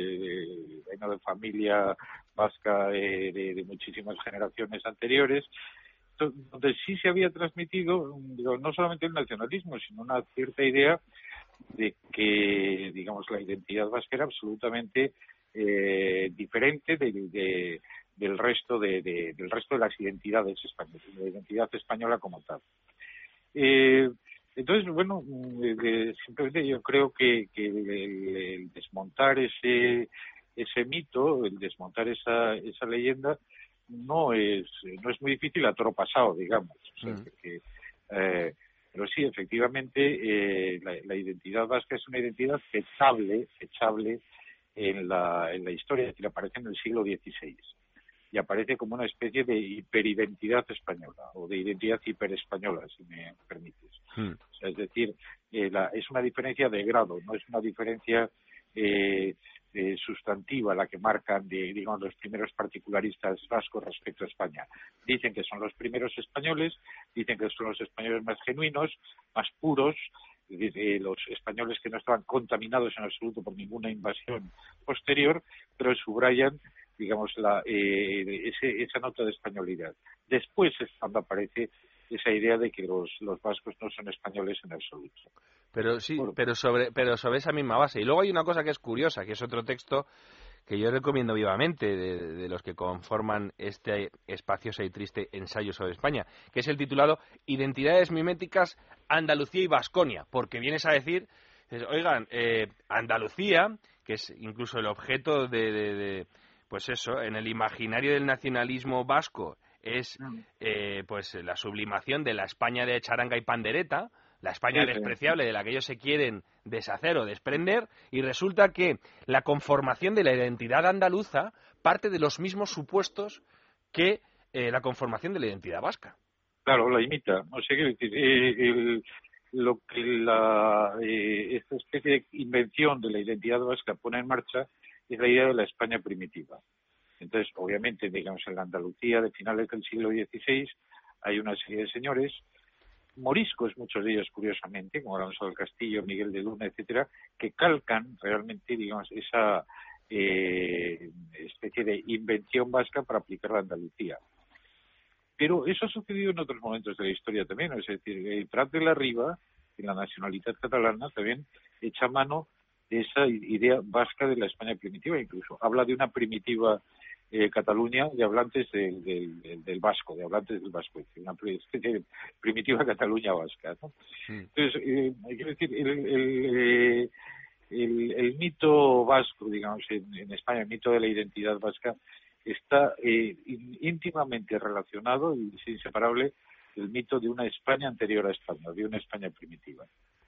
de, de, de familia vasca de, de, de muchísimas generaciones anteriores, donde sí se había transmitido, digo, no solamente el nacionalismo, sino una cierta idea de que, digamos, la identidad vasca era absolutamente Eh, diferente de, de, del resto de, de, del resto de las identidades españolas, de la identidad española como tal. Eh, entonces, bueno, eh, simplemente yo creo que, que el, el desmontar ese ese mito, el desmontar esa esa leyenda, no es no es muy difícil a toro pasado, digamos. O sea, mm. porque, eh, pero sí, efectivamente, eh, la, la identidad vasca es una identidad fechable, fechable en la, en la historia, es decir, aparece en el siglo dieciséis y aparece como una especie de hiperidentidad española o de identidad hiperespañola, si me permites. Mm. O sea, es decir, eh, la, es una diferencia de grado, no es una diferencia eh, eh, sustantiva la que marcan, de, digamos, los primeros particularistas vascos respecto a España. Dicen que son los primeros españoles, dicen que son los españoles más genuinos, más puros, de los españoles que no estaban contaminados en absoluto por ninguna invasión posterior, pero subrayan, digamos, la, eh, ese, esa nota de españolidad. Después es cuando aparece esa idea de que los, los vascos no son españoles en absoluto. Pero sí, bueno, pero sobre, pero sobre esa misma base. Y luego hay una cosa que es curiosa, que es otro texto que yo recomiendo vivamente de, de los que conforman este espacio Sei Triste ensayo sobre España, que es el titulado Identidades miméticas, Andalucía y Vasconia, porque vienes a decir, oigan, eh, Andalucía, que es incluso el objeto de, de, de, pues eso, en el imaginario del nacionalismo vasco, es eh, pues la sublimación de la España de charanga y pandereta, la España sí, despreciable sí. de la que ellos se quieren deshacer o desprender, y resulta que la conformación de la identidad andaluza parte de los mismos supuestos que eh, la conformación de la identidad vasca. Claro, la imita. O sea, quiero decir, eh, el, lo que la, eh, esta especie de invención de la identidad vasca pone en marcha es la idea de la España primitiva. Entonces, obviamente, digamos, en la Andalucía de finales del siglo dieciséis hay una serie de señores, moriscos muchos de ellos, curiosamente, como Alonso del Castillo, Miguel de Luna, etcétera, que calcan realmente, digamos, esa eh, especie de invención vasca para aplicarla a Andalucía. Pero eso ha sucedido en otros momentos de la historia también, es decir, el Prat de la Riba, en la nacionalidad catalana, también echa mano de esa idea vasca de la España primitiva, incluso habla de una primitiva eh, Cataluña de hablantes del, del, del, del vasco, de hablantes del vasco, una especie de primitiva Cataluña vasca, ¿no? Sí. Entonces, eh, quiero decir, el, el, eh, el, el mito vasco, digamos, en, en España, el mito de la identidad vasca, está eh, íntimamente relacionado y es inseparable del mito de una España anterior a España, de una España primitiva.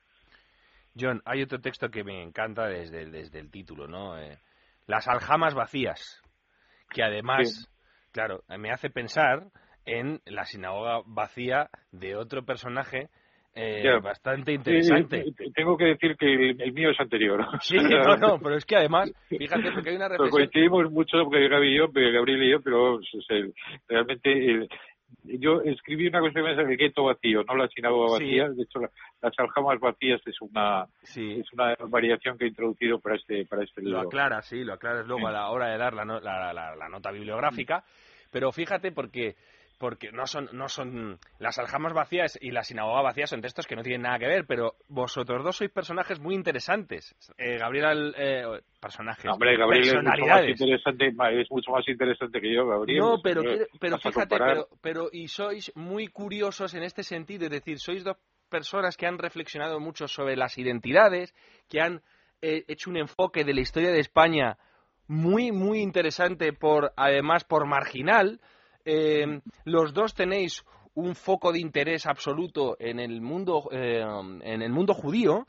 John, hay otro texto que me encanta desde, desde el título, ¿no? Eh, Las aljamas vacías, que además, sí. claro, me hace pensar en la sinagoga vacía de otro personaje eh, yeah. bastante interesante. Eh, eh, tengo que decir que el, el mío es anterior. Sí, no, no, pero es que además, fíjate, porque hay una reflexión... Coincidimos mucho, porque Gabriel y yo, Gabriel y yo, pero o sea, realmente... El, yo escribí una cosa que se llama el gueto vacío, no la sinagoga vacía. Sí. De hecho, la, las aljamas vacías es una sí. es una variación que he introducido para este para este libro. Lo aclaras, sí, lo aclaras luego sí. a la hora de dar la, no, la, la, la nota bibliográfica. Sí. Pero fíjate, porque porque no son no son las aljamas vacías y la sinagoga vacía son textos que no tienen nada que ver, pero vosotros dos sois personajes muy interesantes. Eh, Gabriel, eh, personajes, no, hombre, Gabriel personalidades. Es mucho más interesante, es mucho más interesante que yo, Gabriel. No, pero quiero, pero fíjate, pero, pero y sois muy curiosos en este sentido, es decir, sois dos personas que han reflexionado mucho sobre las identidades, que han eh, hecho un enfoque de la historia de España muy muy interesante, por además por marginal. Eh, los dos tenéis un foco de interés absoluto en el mundo eh, en el mundo judío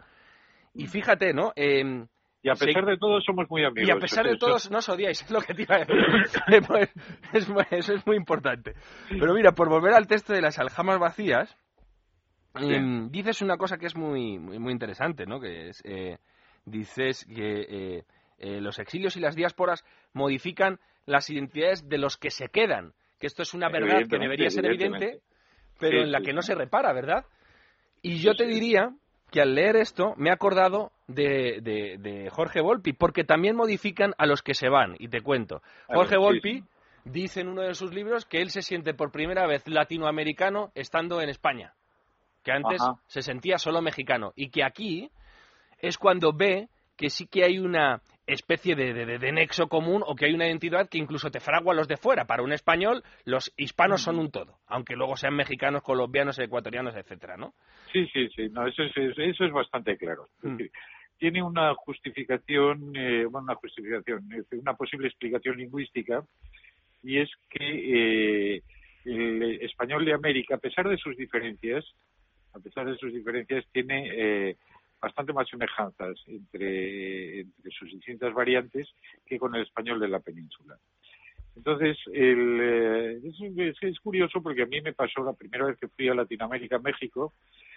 y fíjate, ¿no? Eh, y a pesar se... de todo somos muy amigos. Y a pesar de todo no os odiáis, es lo que te iba a decir. Pues, es, eso es muy importante. Pero mira, por volver al texto de las aljamas vacías, sí. eh, dices una cosa que es muy muy, muy interesante, ¿no? Que es eh, dices que eh, eh, los exilios y las diásporas modifican las identidades de los que se quedan. Que esto es una verdad que debería ser evidente, pero sí, en la que sí, no se repara, ¿verdad? Y yo te diría que al leer esto me he acordado de, de, de Jorge Volpi, porque también modifican a los que se van, y te cuento. Jorge ver, Volpi sí, sí. dice en uno de sus libros que él se siente por primera vez latinoamericano estando en España, que antes Ajá. se sentía solo mexicano, y que aquí es cuando ve que sí que hay una especie de, de, de nexo común, o que hay una identidad que incluso te fragua a los de fuera. Para un español, los hispanos son un todo, aunque luego sean mexicanos, colombianos, ecuatorianos, etcétera, ¿no? Sí, sí, sí, no, eso, es, eso es bastante claro. Mm. Es decir, tiene una justificación, eh, bueno, una justificación, una posible explicación lingüística, y es que eh, el español de América, a pesar de sus diferencias, a pesar de sus diferencias, tiene... Eh, bastante más semejanzas entre, entre sus distintas variantes que con el español de la península. Entonces, el, eh, es, es curioso porque a mí me pasó la primera vez que fui a Latinoamérica, México,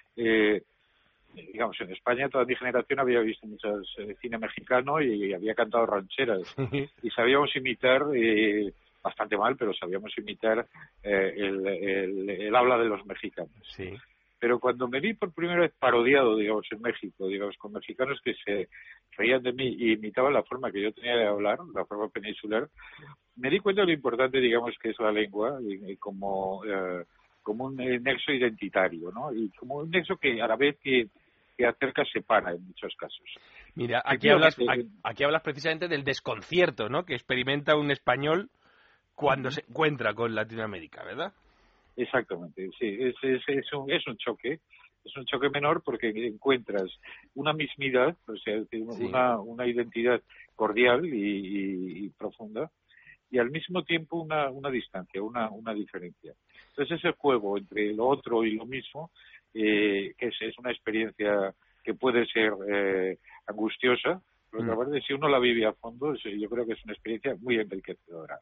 eh, digamos, en España toda mi generación había visto muchas eh, cine mexicano y, y había cantado rancheras y sabíamos imitar, eh, bastante mal, pero sabíamos imitar eh, el, el, el habla de los mexicanos. Sí. Pero cuando me vi por primera vez parodiado, digamos, en México, digamos, con mexicanos que se reían de mí y imitaban la forma que yo tenía de hablar, la forma peninsular, me di cuenta de lo importante, digamos, que es la lengua y, y como, eh, como un nexo identitario, ¿no? Y como un nexo que a la vez que, que acerca, separa en muchos casos. Mira, aquí hablas, aquí hablas precisamente del desconcierto, ¿no?, que experimenta un español cuando uh-huh. se encuentra con Latinoamérica, ¿verdad? Exactamente, sí, es, es, es, un, es un choque, es un choque menor porque encuentras una mismidad, o sea, una, sí. una identidad cordial y, y, y profunda, y al mismo tiempo una, una distancia, una, una diferencia. Entonces ese juego entre lo otro y lo mismo, eh, que es, es una experiencia que puede ser eh, angustiosa, Por otra parte, si uno la vive a fondo, yo creo que es una experiencia muy enriquecedora.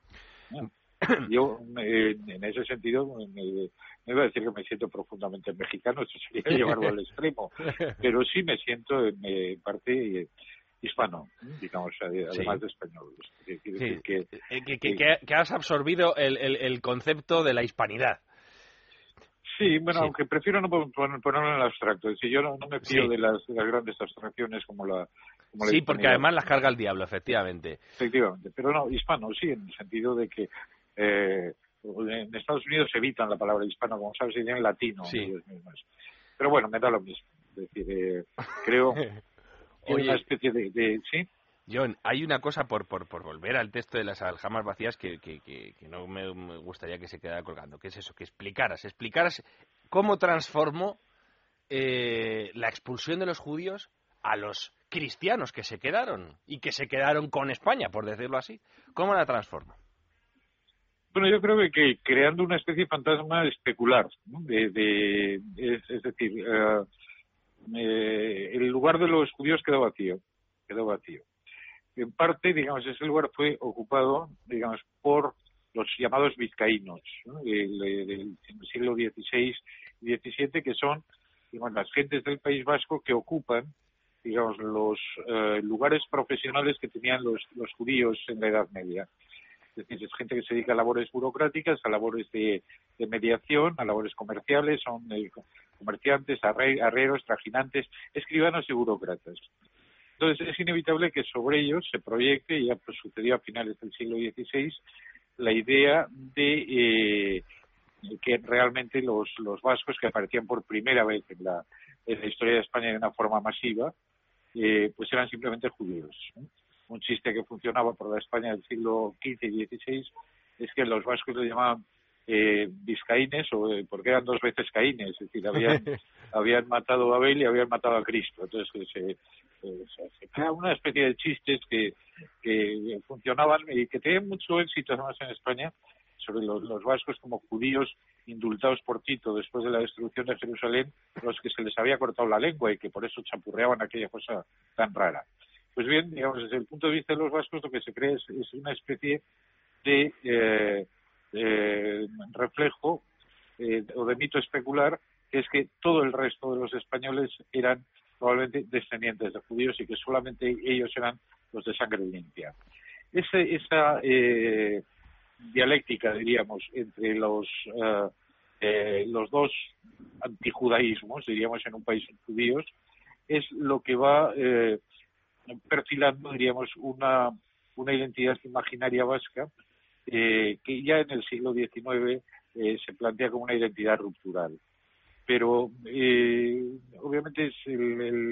Yo, eh, en ese sentido, me, me iba a decir que me siento profundamente mexicano, eso sería llevarlo al extremo, pero sí me siento en eh, parte eh, hispano, digamos, además sí. de español. Es decir, sí. que, que, que, que, que has absorbido el, el, el concepto de la hispanidad. Sí, bueno, sí. aunque prefiero no ponerlo en el abstracto, es decir, yo no, no me fío sí. de, las, de las grandes abstracciones como la... Como la sí, porque además las carga el diablo, efectivamente. Efectivamente, pero no, hispano sí, en el sentido de que eh, en Estados Unidos evitan la palabra hispano, como sabes, y tienen latino. Sí. Ellos mismos. Pero bueno, me da lo mismo. Es decir, eh, creo que Oye, una especie de, de... ¿Sí? John, hay una cosa por, por, por volver al texto de las aljamas vacías que, que, que, que no me, me gustaría que se quedara colgando, que es eso, que explicaras, explicaras cómo transformó eh, la expulsión de los judíos a los cristianos que se quedaron y que se quedaron con España, por decirlo así. ¿Cómo la transformó? Bueno, yo creo que, que creando una especie de fantasma especular, ¿no? de, de, es, es decir, uh, eh, el lugar de los judíos quedó vacío, quedó vacío. En parte, digamos, ese lugar fue ocupado, digamos, por los llamados vizcaínos, ¿no? del, del siglo dieciséis y diecisiete, que son, digamos, las gentes del País Vasco que ocupan, digamos, los uh, lugares profesionales que tenían los, los judíos en la Edad Media. Es decir, es gente que se dedica a labores burocráticas, a labores de, de mediación, a labores comerciales, son eh, comerciantes, arreros, trajinantes, escribanos y burócratas. Entonces es inevitable que sobre ellos se proyecte, y ya pues, sucedió a finales del siglo dieciséis, la idea de eh, que realmente los, los vascos que aparecían por primera vez en la, en la historia de España de una forma masiva, eh, pues eran simplemente judíos, ¿no? Un chiste que funcionaba por la España del siglo quince y dieciséis es que los vascos le llamaban eh, vizcaínes, o, eh, porque eran dos veces caínes, es decir, habían, habían matado a Abel y habían matado a Cristo. Entonces se, eh, se crea una especie de chistes que, que funcionaban y que tenían mucho éxito además en España sobre los, los vascos como judíos indultados por Tito después de la destrucción de Jerusalén, los que se les había cortado la lengua y que por eso chapurreaban aquella cosa tan rara. Pues bien, digamos, desde el punto de vista de los vascos lo que se cree es, es una especie de eh, eh, reflejo eh, o de mito especular, que es que todo el resto de los españoles eran probablemente descendientes de judíos y que solamente ellos eran los de sangre limpia. Ese, esa eh, dialéctica, diríamos, entre los, eh, eh, los dos antijudaísmos, diríamos, en un país judíos, es lo que va... Eh, perfilando, diríamos, una, una identidad imaginaria vasca eh, que ya en el siglo diecinueve eh, se plantea como una identidad ruptural. Pero eh, obviamente es el, el,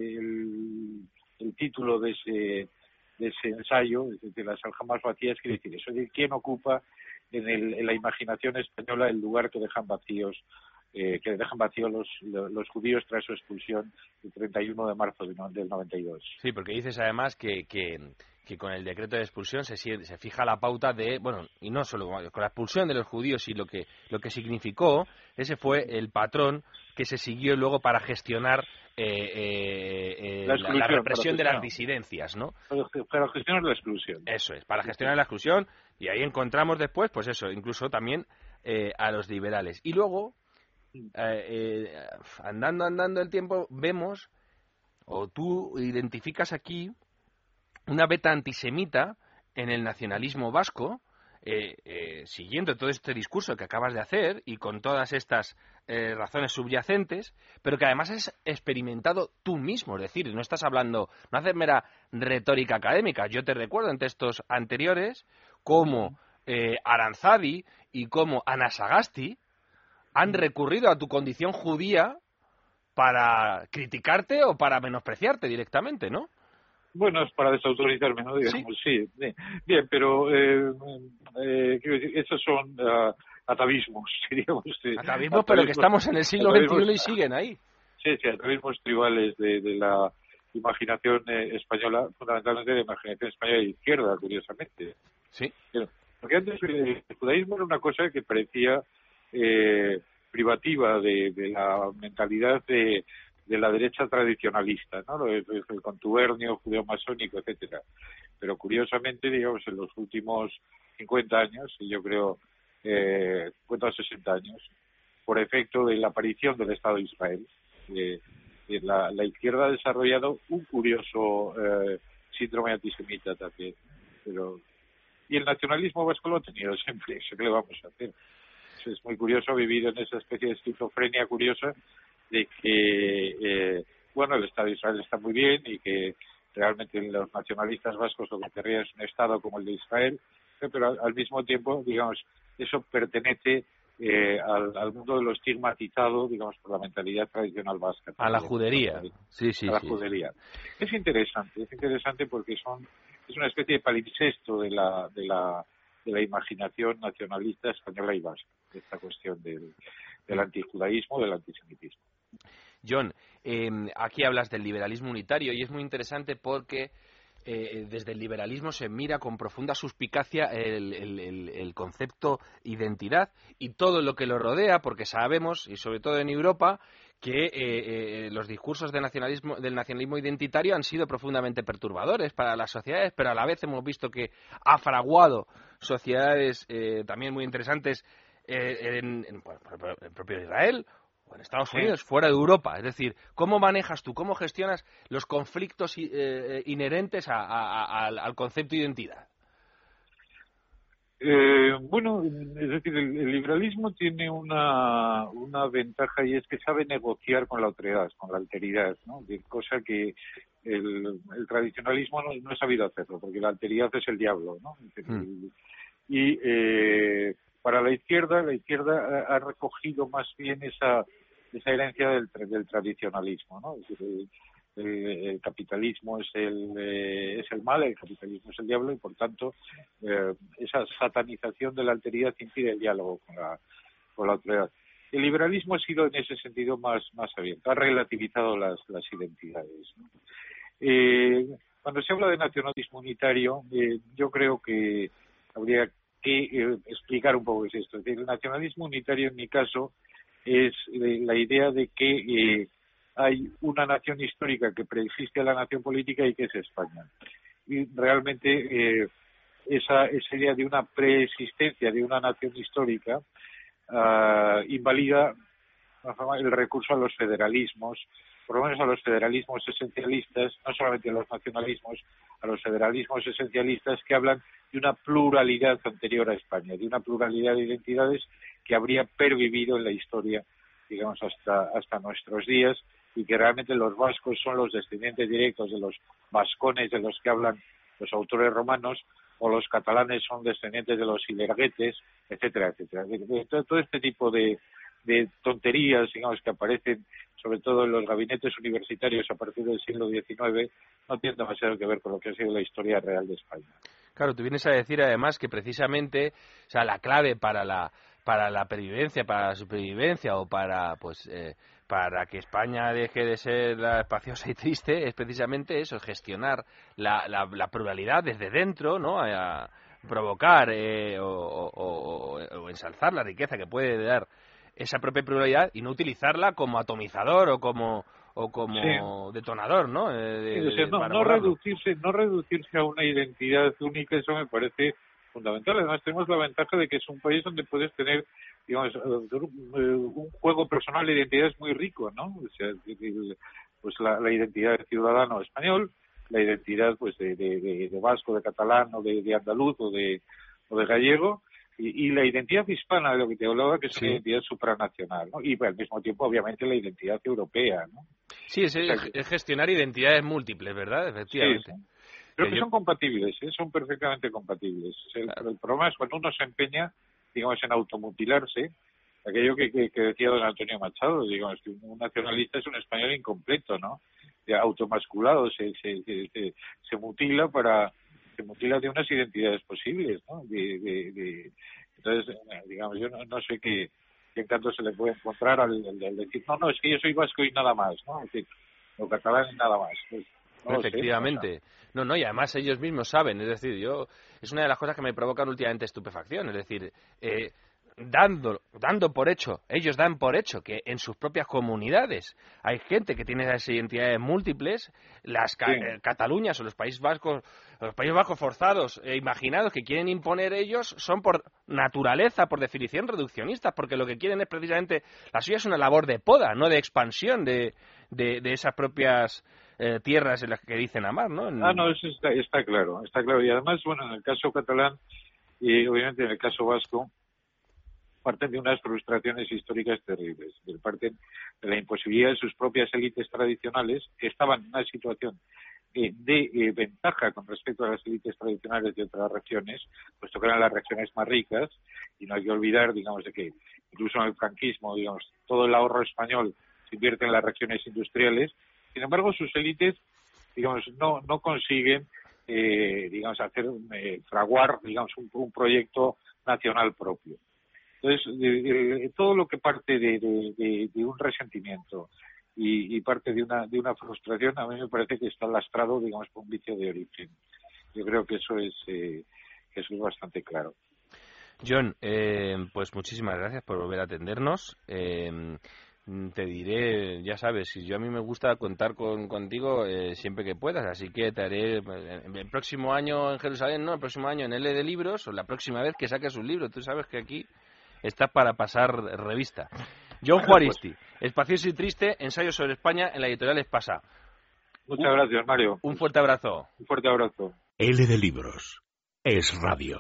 el, el título de ese, de ese ensayo, de las aljamas vacías, quiere decir eso, de quién ocupa en, el, en la imaginación española el lugar que dejan vacíos Eh, que dejan vacíos los, los, los judíos tras su expulsión el treinta y uno de marzo del noventa y dos. Sí, porque dices además que, que, que con el decreto de expulsión se, se fija la pauta de, bueno, y no solo con la expulsión de los judíos y lo que, lo que significó, ese fue el patrón que se siguió luego para gestionar eh, eh, eh, la, la represión de las disidencias, ¿no? Para gestionar la exclusión. Eso es, para gestionar la exclusión, y ahí encontramos después, pues eso, incluso también eh, a los liberales. Y luego... Eh, eh, andando, andando el tiempo, vemos, o tú identificas aquí, una beta antisemita en el nacionalismo vasco, eh, eh, siguiendo todo este discurso que acabas de hacer y con todas estas eh, razones subyacentes, pero que además es experimentado tú mismo, es decir, no estás hablando, no haces mera retórica académica. Yo te recuerdo en textos anteriores cómo eh, Aranzadi y cómo Anasagasti han recurrido a tu condición judía para criticarte o para menospreciarte directamente, ¿no? Bueno, es para desautorizarme, ¿no? Digamos, sí. sí. Bien, pero eh, eh, quiero decir, esos son uh, atavismos, diríamos. Sí. Atavismos, pero que estamos en el siglo veintiuno y siguen ahí. Sí, sí, atavismos tribales de, de la imaginación eh, española, fundamentalmente de la imaginación española de izquierda, curiosamente. Sí. Pero, porque antes el, el judaísmo era una cosa que parecía... Eh, privativa de, de la mentalidad de, de la derecha tradicionalista, ¿no? El, el contubernio judeo-masónico, etcétera. Pero curiosamente, digamos, en los últimos cincuenta años, y yo creo eh, cincuenta o sesenta años, por efecto de la aparición del Estado de Israel, eh, eh, la, la izquierda ha desarrollado un curioso eh, síndrome antisemita también, pero y el nacionalismo vasco lo ha tenido siempre, eso que le vamos a hacer. Es muy curioso, ha vivido en esa especie de esquizofrenia curiosa de que, eh, bueno, el Estado de Israel está muy bien y que realmente los nacionalistas vascos lo que querrían es un Estado como el de Israel, pero al, al mismo tiempo, digamos, eso pertenece eh, al, al mundo de lo estigmatizado, digamos, por la mentalidad tradicional vasca. A la judería. Sí, sí, a la sí. judería. Es interesante, es interesante porque son es una especie de palimpsesto de la de la de la imaginación nacionalista española y vasca, esta cuestión del, del antijudaísmo, del antisemitismo. John, eh, aquí hablas del liberalismo unitario y es muy interesante porque eh, desde el liberalismo se mira con profunda suspicacia el, el, el, el concepto identidad y todo lo que lo rodea, porque sabemos, y sobre todo en Europa, que eh, eh, los discursos de nacionalismo, del nacionalismo identitario han sido profundamente perturbadores para las sociedades, pero a la vez hemos visto que ha fraguado sociedades eh, también muy interesantes eh, en, en, bueno, por el propio Israel o en Estados Unidos, sí. Fuera de Europa. Es decir, ¿cómo manejas tú, cómo gestionas los conflictos eh, inherentes a, a, a, al, al concepto de identidad? Eh, bueno, es decir, el, el liberalismo tiene una, una ventaja y es que sabe negociar con la otredad, con la alteridad, ¿no? Cosa que el, el tradicionalismo no, no ha sabido hacerlo, porque la alteridad es el diablo, ¿no? Mm. Y eh, para la izquierda, la izquierda ha, ha recogido más bien esa, esa herencia del, del tradicionalismo, ¿no? Es decir, el, El, el capitalismo es el eh, es el mal, el capitalismo es el diablo y por tanto eh, esa satanización de la alteridad impide el diálogo con la con la autoridad. El liberalismo ha sido en ese sentido más más abierto, ha relativizado las las identidades, ¿no? Eh, cuando se habla de nacionalismo unitario, eh, yo creo que habría que eh, explicar un poco qué es esto. Es decir, el nacionalismo unitario en mi caso es eh, la idea de que eh, hay una nación histórica que preexiste a la nación política y que es España. Y realmente eh, esa, esa idea de una preexistencia de una nación histórica uh, invalida el recurso a los federalismos, por lo menos a los federalismos esencialistas, no solamente a los nacionalismos, a los federalismos esencialistas que hablan de una pluralidad anterior a España, de una pluralidad de identidades que habría pervivido en la historia, digamos, hasta, hasta nuestros días, y que realmente los vascos son los descendientes directos de los vascones de los que hablan los autores romanos, o los catalanes son descendientes de los ilerguetes, etcétera, etcétera. Todo este tipo de, de tonterías, digamos, que aparecen sobre todo en los gabinetes universitarios a partir del siglo diecinueve, no tienen demasiado que ver con lo que ha sido la historia real de España. Claro, tú vienes a decir además que precisamente, o sea, la clave para la para la pervivencia, para la supervivencia o para pues eh, para que España deje de ser la espaciosa y triste es precisamente eso, gestionar la, la, la pluralidad desde dentro, ¿no? A, a provocar eh, o, o, o, o ensalzar la riqueza que puede dar esa propia pluralidad y no utilizarla como atomizador o como o como sí. detonador, ¿no? Eh, de, sí, o sea, no, no reducirse, no reducirse a una identidad única, eso me parece fundamental. Además tenemos la ventaja de que es un país donde puedes tener, digamos, un juego personal de identidades muy rico, ¿no? O sea, pues la, la identidad de ciudadano español, la identidad pues de, de, de, de vasco, de catalán o de, de andaluz o de o de gallego, y, y la identidad hispana de lo que te hablaba, que es sí. una identidad supranacional, ¿no? Y al mismo tiempo obviamente la identidad europea, ¿no? Sí, es, o sea, es, es gestionar identidades múltiples, ¿verdad? Efectivamente. Sí, sí. Creo que, que yo... son compatibles, ¿eh? Son perfectamente compatibles. El, claro. el problema es cuando uno se empeña, digamos, en automutilarse, aquello que, que, que decía don Antonio Machado, digamos, que un nacionalista es un español incompleto, ¿no? Automasculado, se, se, se, se, se mutila para, se mutila de unas identidades posibles, ¿no? De, de, de, entonces, digamos, yo no, no sé qué, qué encanto se le puede encontrar al, al, al decir, no, no, es que yo soy vasco y nada más, ¿no? Es decir, o catalán y nada más. Pues, no Efectivamente. Sé, o sea. No, no, y además ellos mismos saben, es decir, yo es una de las cosas que me provocan últimamente estupefacción, es decir, eh, dando, dando por hecho, ellos dan por hecho que en sus propias comunidades hay gente que tiene esas identidades múltiples, las ca- Sí. eh, Cataluñas o los Países Vascos, los Países Vascos forzados e imaginados que quieren imponer ellos son por naturaleza, por definición reduccionistas, porque lo que quieren es precisamente, la suya es una labor de poda, no de expansión de, de, de esas propias eh, tierras en las que dicen amar, ¿no? En- Ah, no, eso está, está claro, está claro. Y además, bueno, en el caso catalán y obviamente en el caso vasco, parten de unas frustraciones históricas terribles. Parten de la imposibilidad de sus propias élites tradicionales, que estaban en una situación eh, de eh, ventaja con respecto a las élites tradicionales de otras regiones, puesto que eran las regiones más ricas, y no hay que olvidar, digamos, de que incluso en el franquismo, digamos, todo el ahorro español se invierte en las regiones industriales. Sin embargo, sus élites, digamos, no no consiguen, eh, digamos, hacer eh, fraguar, digamos, un, un proyecto nacional propio. Entonces, eh, eh, todo lo que parte de, de, de, de un resentimiento y, y parte de una de una frustración, a mí me parece que está lastrado, digamos, por un vicio de origen. Yo creo que eso es eh, que eso es bastante claro. John, eh, pues muchísimas gracias por volver a atendernos. Eh, te diré, ya sabes, si yo a mí me gusta contar con contigo eh, siempre que puedas, así que te haré el, el próximo año en Jerusalén, no, el próximo año en L de Libros, o la próxima vez que saques un libro. Tú sabes que aquí está para pasar revista. John Juaristi, Espacioso y Triste, Ensayos sobre España en la editorial Espasa. Muchas un, gracias, Mario. Un fuerte abrazo. Un fuerte abrazo. L de Libros. Es radio.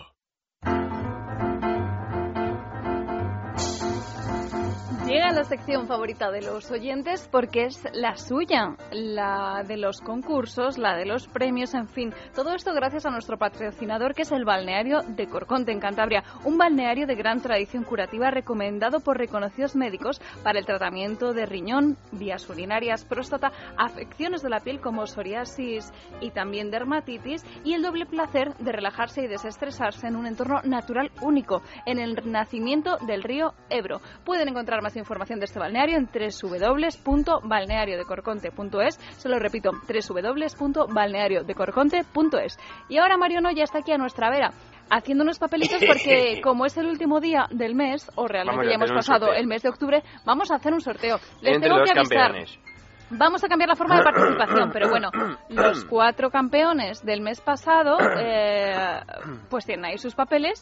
Llega la sección favorita de los oyentes porque es la suya, la de los concursos, la de los premios, en fin. Todo esto gracias a nuestro patrocinador, que es el balneario de Corconte, en Cantabria. Un balneario de gran tradición curativa recomendado por reconocidos médicos para el tratamiento de riñón, vías urinarias, próstata, afecciones de la piel como psoriasis y también dermatitis, y el doble placer de relajarse y desestresarse en un entorno natural único, en el nacimiento del río Ebro. Pueden encontrar más información de este balneario en doble u doble u doble u punto balneario de corconte punto es. Se lo repito, doble u doble u doble u punto balneario de corconte punto es. Y ahora Mariano ya está aquí a nuestra vera, haciendo unos papelitos porque como es el último día del mes, o realmente Vamos a ya hemos hacer un pasado sorteo. el mes de octubre, vamos a hacer un sorteo. Les Entre tengo los que avisar. campeones. Vamos a cambiar la forma de participación, pero bueno, los cuatro campeones del mes pasado eh, pues tienen ahí sus papeles.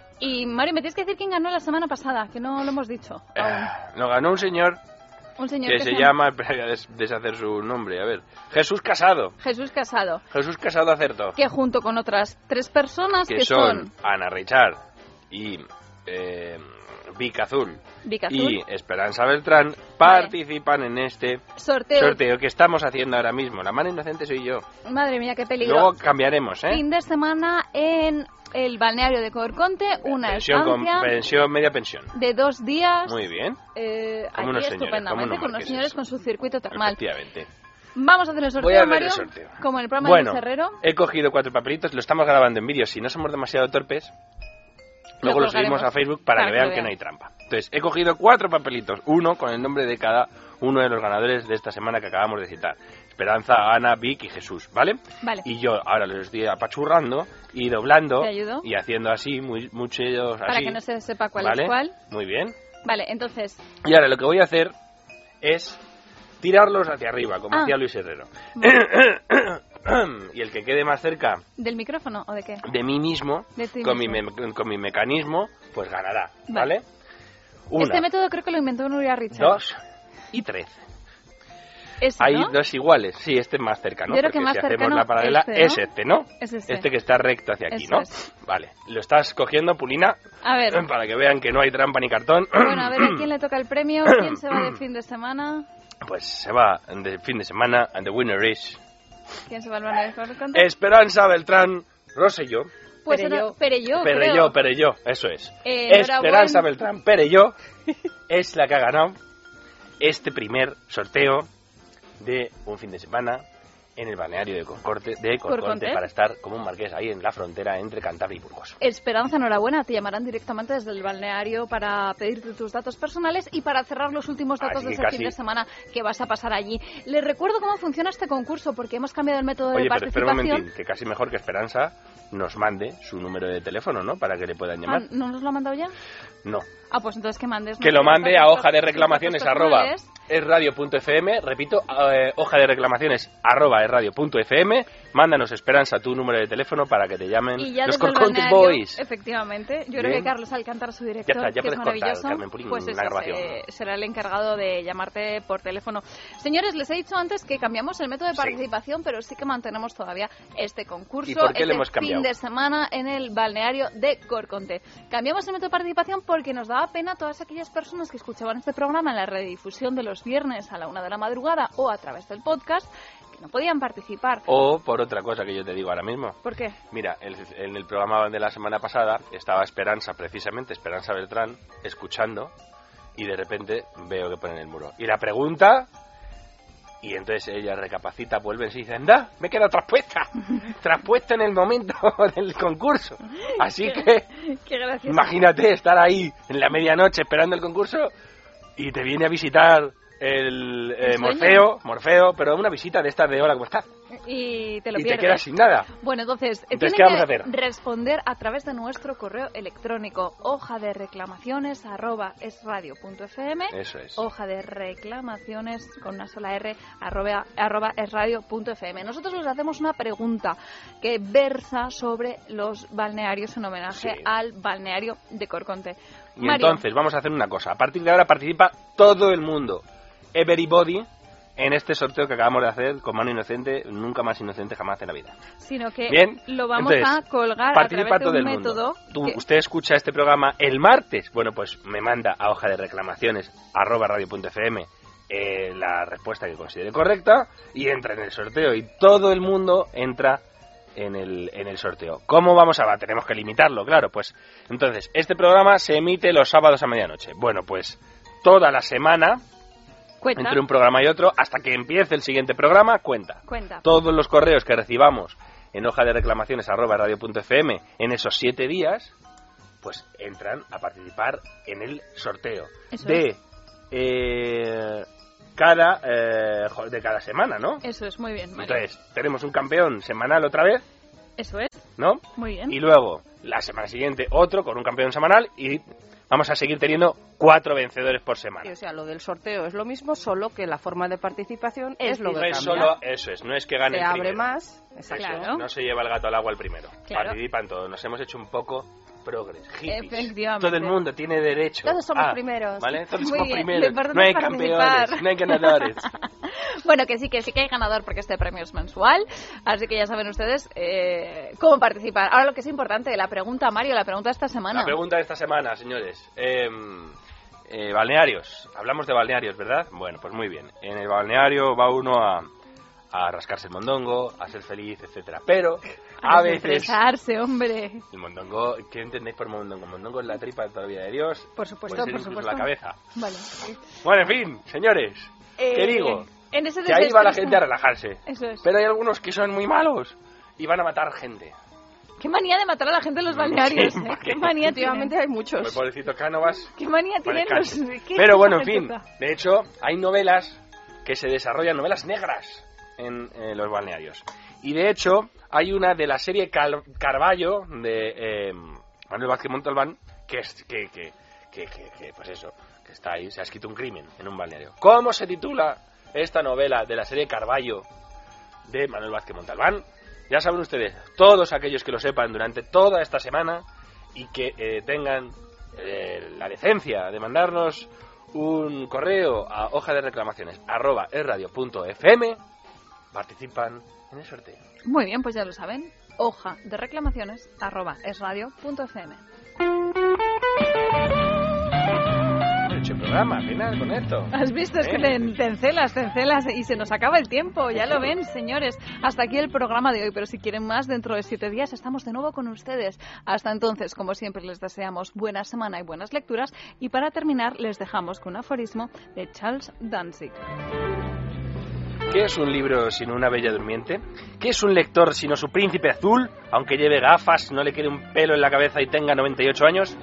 Y Mario, me tienes que decir quién ganó la semana pasada, que no lo hemos dicho aún. Lo ganó un señor Un señor que que se se llama, espera, voy a des- deshacer su nombre, a ver, Jesús Casado. Jesús Casado, Jesús Casado acertó. que junto con otras tres personas Que que son son Ana Richard y eh, Vic Azul Vic Azul, y Esperanza Beltrán participan en este sorteo. sorteo que estamos haciendo ahora mismo. La mano inocente soy yo. Madre mía, qué peligro. Luego cambiaremos, ¿eh? Fin de semana en el balneario de Corconte, una Pensión, con, estancia pensión, media pensión. de dos días. Muy bien, Eh, Como aquí unos señores, estupendamente, como unos con unos marqueses. señores con su circuito termal. efectivamente. Vamos a hacer el sorteo, Voy a hacer Mario, el sorteo. como en el programa Bueno, de Luis Herrero. he cogido cuatro papelitos, lo estamos grabando en vídeo. Si no somos demasiado torpes, luego lo subimos colgaremos a Facebook para, para que que vean lo que no vean. hay trampa. Entonces, he cogido cuatro papelitos, uno con el nombre de cada uno de los ganadores de esta semana que acabamos de citar. Esperanza, Ana, Vic y Jesús, ¿vale? Vale. Y yo ahora los estoy apachurrando y doblando ¿Te ayudo? y haciendo así, muy, muchos así. Para que no se sepa cuál ¿vale? es cuál. Muy bien. Vale, entonces, Y ahora lo que voy a hacer es tirarlos hacia arriba, como Ah. hacía Luis Herrero. vale. Y el que quede más cerca ¿del micrófono o de qué? de mí mismo, De ti con mi, mismo. me- con mi mecanismo, pues ganará, Vale. ¿vale? Una, Este método creo que lo inventó Nuria Richard. dos y tres. Ese, Hay ¿no? dos iguales, sí, este es más cercano, Yo creo que porque más si hacemos cercano la paralela este, ¿no? es este, ¿no? Es ese. Este que está recto hacia aquí, Eso ¿no? es. Vale, lo estás cogiendo, Pulina, A ver, para que vean que no hay trampa ni cartón. bueno, a ver a quién le toca el premio, quién se va de fin de semana, Pues se va de fin de semana, and the winner is quién se va al balneario de Corconte. Esperanza Beltrán Rosselló. Pues Perelló. era- Perelló, Perelló, creo. Perelló, eso es. Eh, Esperanza enhorabuena. Beltrán Perelló es la que ha ganado este primer sorteo de un fin de semana en el balneario de Corconte, de Corconte, Corconte, para estar como un marqués ahí en la frontera entre Cantabria y Burgos. Esperanza, enhorabuena, te llamarán directamente desde el balneario para pedirte tus datos personales y para cerrar los últimos datos Así de ese casi... fin de semana que vas a pasar allí. Les recuerdo cómo funciona este concurso, porque hemos cambiado el método Oye, de pero espera un participación. momentín, que casi mejor que Esperanza nos mande su número de teléfono, ¿no? Para que le puedan llamar. Ah, ¿no nos lo ha mandado ya? No. Ah, pues entonces que mandes. Que lo mande a hoja de reclamaciones arroba personales. esradio.fm, repito, eh, hoja de reclamaciones arroba esradio.fm, mándanos, Esperanza, tu número de teléfono para que te llamen Y ya los desde el Corconte balneario, Boys. Efectivamente, yo Bien. creo que Carlos Alcántara, su director, Ya está, ya que es puedes cortar, maravilloso, Carmen Purín, pues la eso, grabación. eh, será el encargado de llamarte por teléfono. Señores, les he dicho antes que cambiamos el método de Sí. participación, pero sí que mantenemos todavía este concurso, ¿Y por qué este le hemos cambiado? fin de semana en el balneario de Corconte. Cambiamos el método de participación porque nos daba pena todas aquellas personas que escuchaban este programa en la redifusión de los viernes a la una de la madrugada o a través del podcast, que no podían participar. O por otra cosa que yo te digo ahora mismo. ¿Por qué? Mira, el- en el programa de la semana pasada estaba Esperanza, precisamente, Esperanza Beltrán, escuchando, y de repente veo que ponen el muro. Y la pregunta, y entonces ella recapacita, vuelve y se dice, anda, me he quedado traspuesta, traspuesta en el momento del concurso. Así que, Qué gracioso. imagínate estar ahí en la medianoche esperando el concurso y te viene a visitar el eh, ¿El sueño? Morfeo, Morfeo, pero una visita de estas de hola, ¿cómo estás? Y te lo Y te pierdes. quedas sin nada. Bueno, entonces, eh, Entonces, tienen ¿qué vamos a que hacer? responder a través de nuestro correo electrónico, hoja de reclamaciones arroba esradio.fm, Eso es. hoja de reclamaciones con una sola R arroba, arroba esradio.fm. Nosotros les hacemos una pregunta que versa sobre los balnearios en homenaje Sí. al balneario de Corconte. Y Mario, entonces vamos a hacer una cosa. A partir de ahora participa todo el mundo. Everybody en este sorteo que acabamos de hacer con Mano Inocente, nunca más inocente jamás en la vida. sino que Bien, lo vamos entonces, a colgar a participa través de todo un el mundo. método Tú- que- Usted escucha este programa el martes. Bueno, pues me manda a hoja de reclamaciones arroba radio.fm eh, la respuesta que considere correcta y entra en el sorteo. Y todo el mundo entra en el, en el sorteo. ¿Cómo vamos a...? Tenemos que limitarlo, claro. Pues entonces, este programa se emite los sábados a medianoche. Bueno, pues toda la semana, cuenta, entre un programa y otro, hasta que empiece el siguiente programa, cuenta. cuenta. Todos los correos que recibamos en hoja de reclamaciones arroba radio.fm en esos siete días, pues entran a participar en el sorteo Eso de es. eh, cada eh, jo- de cada semana, ¿no? Eso es, muy bien, Mario. Entonces, tenemos un campeón semanal otra vez, Eso es, ¿no? muy bien. Y luego, la semana siguiente, otro con un campeón semanal y vamos a seguir teniendo cuatro vencedores por semana. Sí, o sea, lo del sorteo es lo mismo, solo que la forma de participación es, Es lo No que es cambia. solo, eso es, no es que gane Se el abre primero. más. Eso, Claro. no se lleva el gato al agua el primero. Claro. Participan todos. Nos hemos hecho un poco progres, hippies. Efectivamente. Todo el mundo tiene derecho. Todos somos a- primeros. ¿Vale? Todos Muy somos bien, lo primeros. importante No hay es campeones, participar. no hay ganadores. Bueno, que sí, que sí que hay ganador porque este premio es mensual, así que ya saben ustedes eh, cómo participar. Ahora lo que es importante, la pregunta, Mario, la pregunta de esta semana. La pregunta de esta semana, señores. Eh, eh, balnearios. Hablamos de balnearios, ¿verdad? Bueno, pues muy bien. En el balneario va uno a, a rascarse el mondongo, a ser feliz, etcétera. Pero a A veces... desestresarse, hombre. El mondongo, ¿qué entendéis por mondongo? Mondongo es la tripa de toda la vida de Dios. Por supuesto, Puede ser por incluso supuesto. la cabeza. Vale. Bueno, en fin, señores. ¿Qué Eh, digo? En ese Que ahí va la desestrés- gente a relajarse. Eso es. Pero hay algunos que son muy malos y van a matar gente. Qué manía de matar a la gente en los balnearios, Sí, ¿eh? porque Qué manía Efectivamente tienen. hay muchos. Pues pobrecito Cánovas. Qué manía Vale, tienen los... casi. ¿qué Pero es bueno, en esa fin. gentuza? De hecho, hay novelas que se desarrollan, novelas negras, en, en los balnearios. Y de hecho, hay una de la serie Cal- Carballo de eh, Manuel Vázquez Montalbán, que es que, que, que, que, que, pues eso, que está ahí, se ha escrito un crimen en un balneario. ¿Cómo se titula esta novela de la serie Carballo de Manuel Vázquez Montalbán? Ya saben ustedes, todos aquellos que lo sepan durante toda esta semana y que eh, tengan eh, la decencia de mandarnos un correo a hoja de reclamaciones arroba esradio.fm, participan en el sorteo. Muy bien, pues ya lo saben. Hoja de reclamaciones arroba esradio.fm. He hecho el programa, apenas con esto. ¿Has visto? Es que Eh. te, te encelas, te encelas y se nos acaba el tiempo. Ya lo ven, señores. Hasta aquí el programa de hoy, pero si quieren más, dentro de siete días estamos de nuevo con ustedes. Hasta entonces, como siempre, les deseamos buena semana y buenas lecturas. Y para terminar, les dejamos con un aforismo de Charles Danzig. ¿Qué es un libro sin una bella durmiente? ¿Qué es un lector sino su príncipe azul, aunque lleve gafas, no le quede un pelo en la cabeza y tenga noventa y ocho años?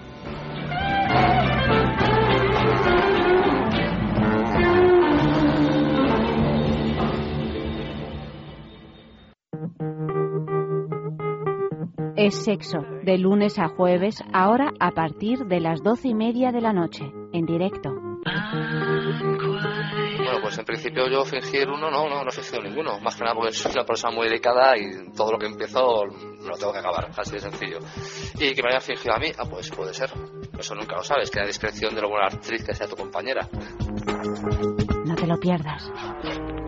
Es Sexo, de lunes a jueves, ahora a partir de las doce y media de la noche, en directo. Bueno, pues en principio yo fingir uno, no, no, no he fingido ninguno. Más que nada porque soy una persona muy delicada y todo lo que empiezo me lo tengo que acabar, así de sencillo. Y que me hayan fingido a mí, ah, pues puede ser. Eso nunca lo sabes, que a discreción de la buena actriz que sea tu compañera. No te lo pierdas.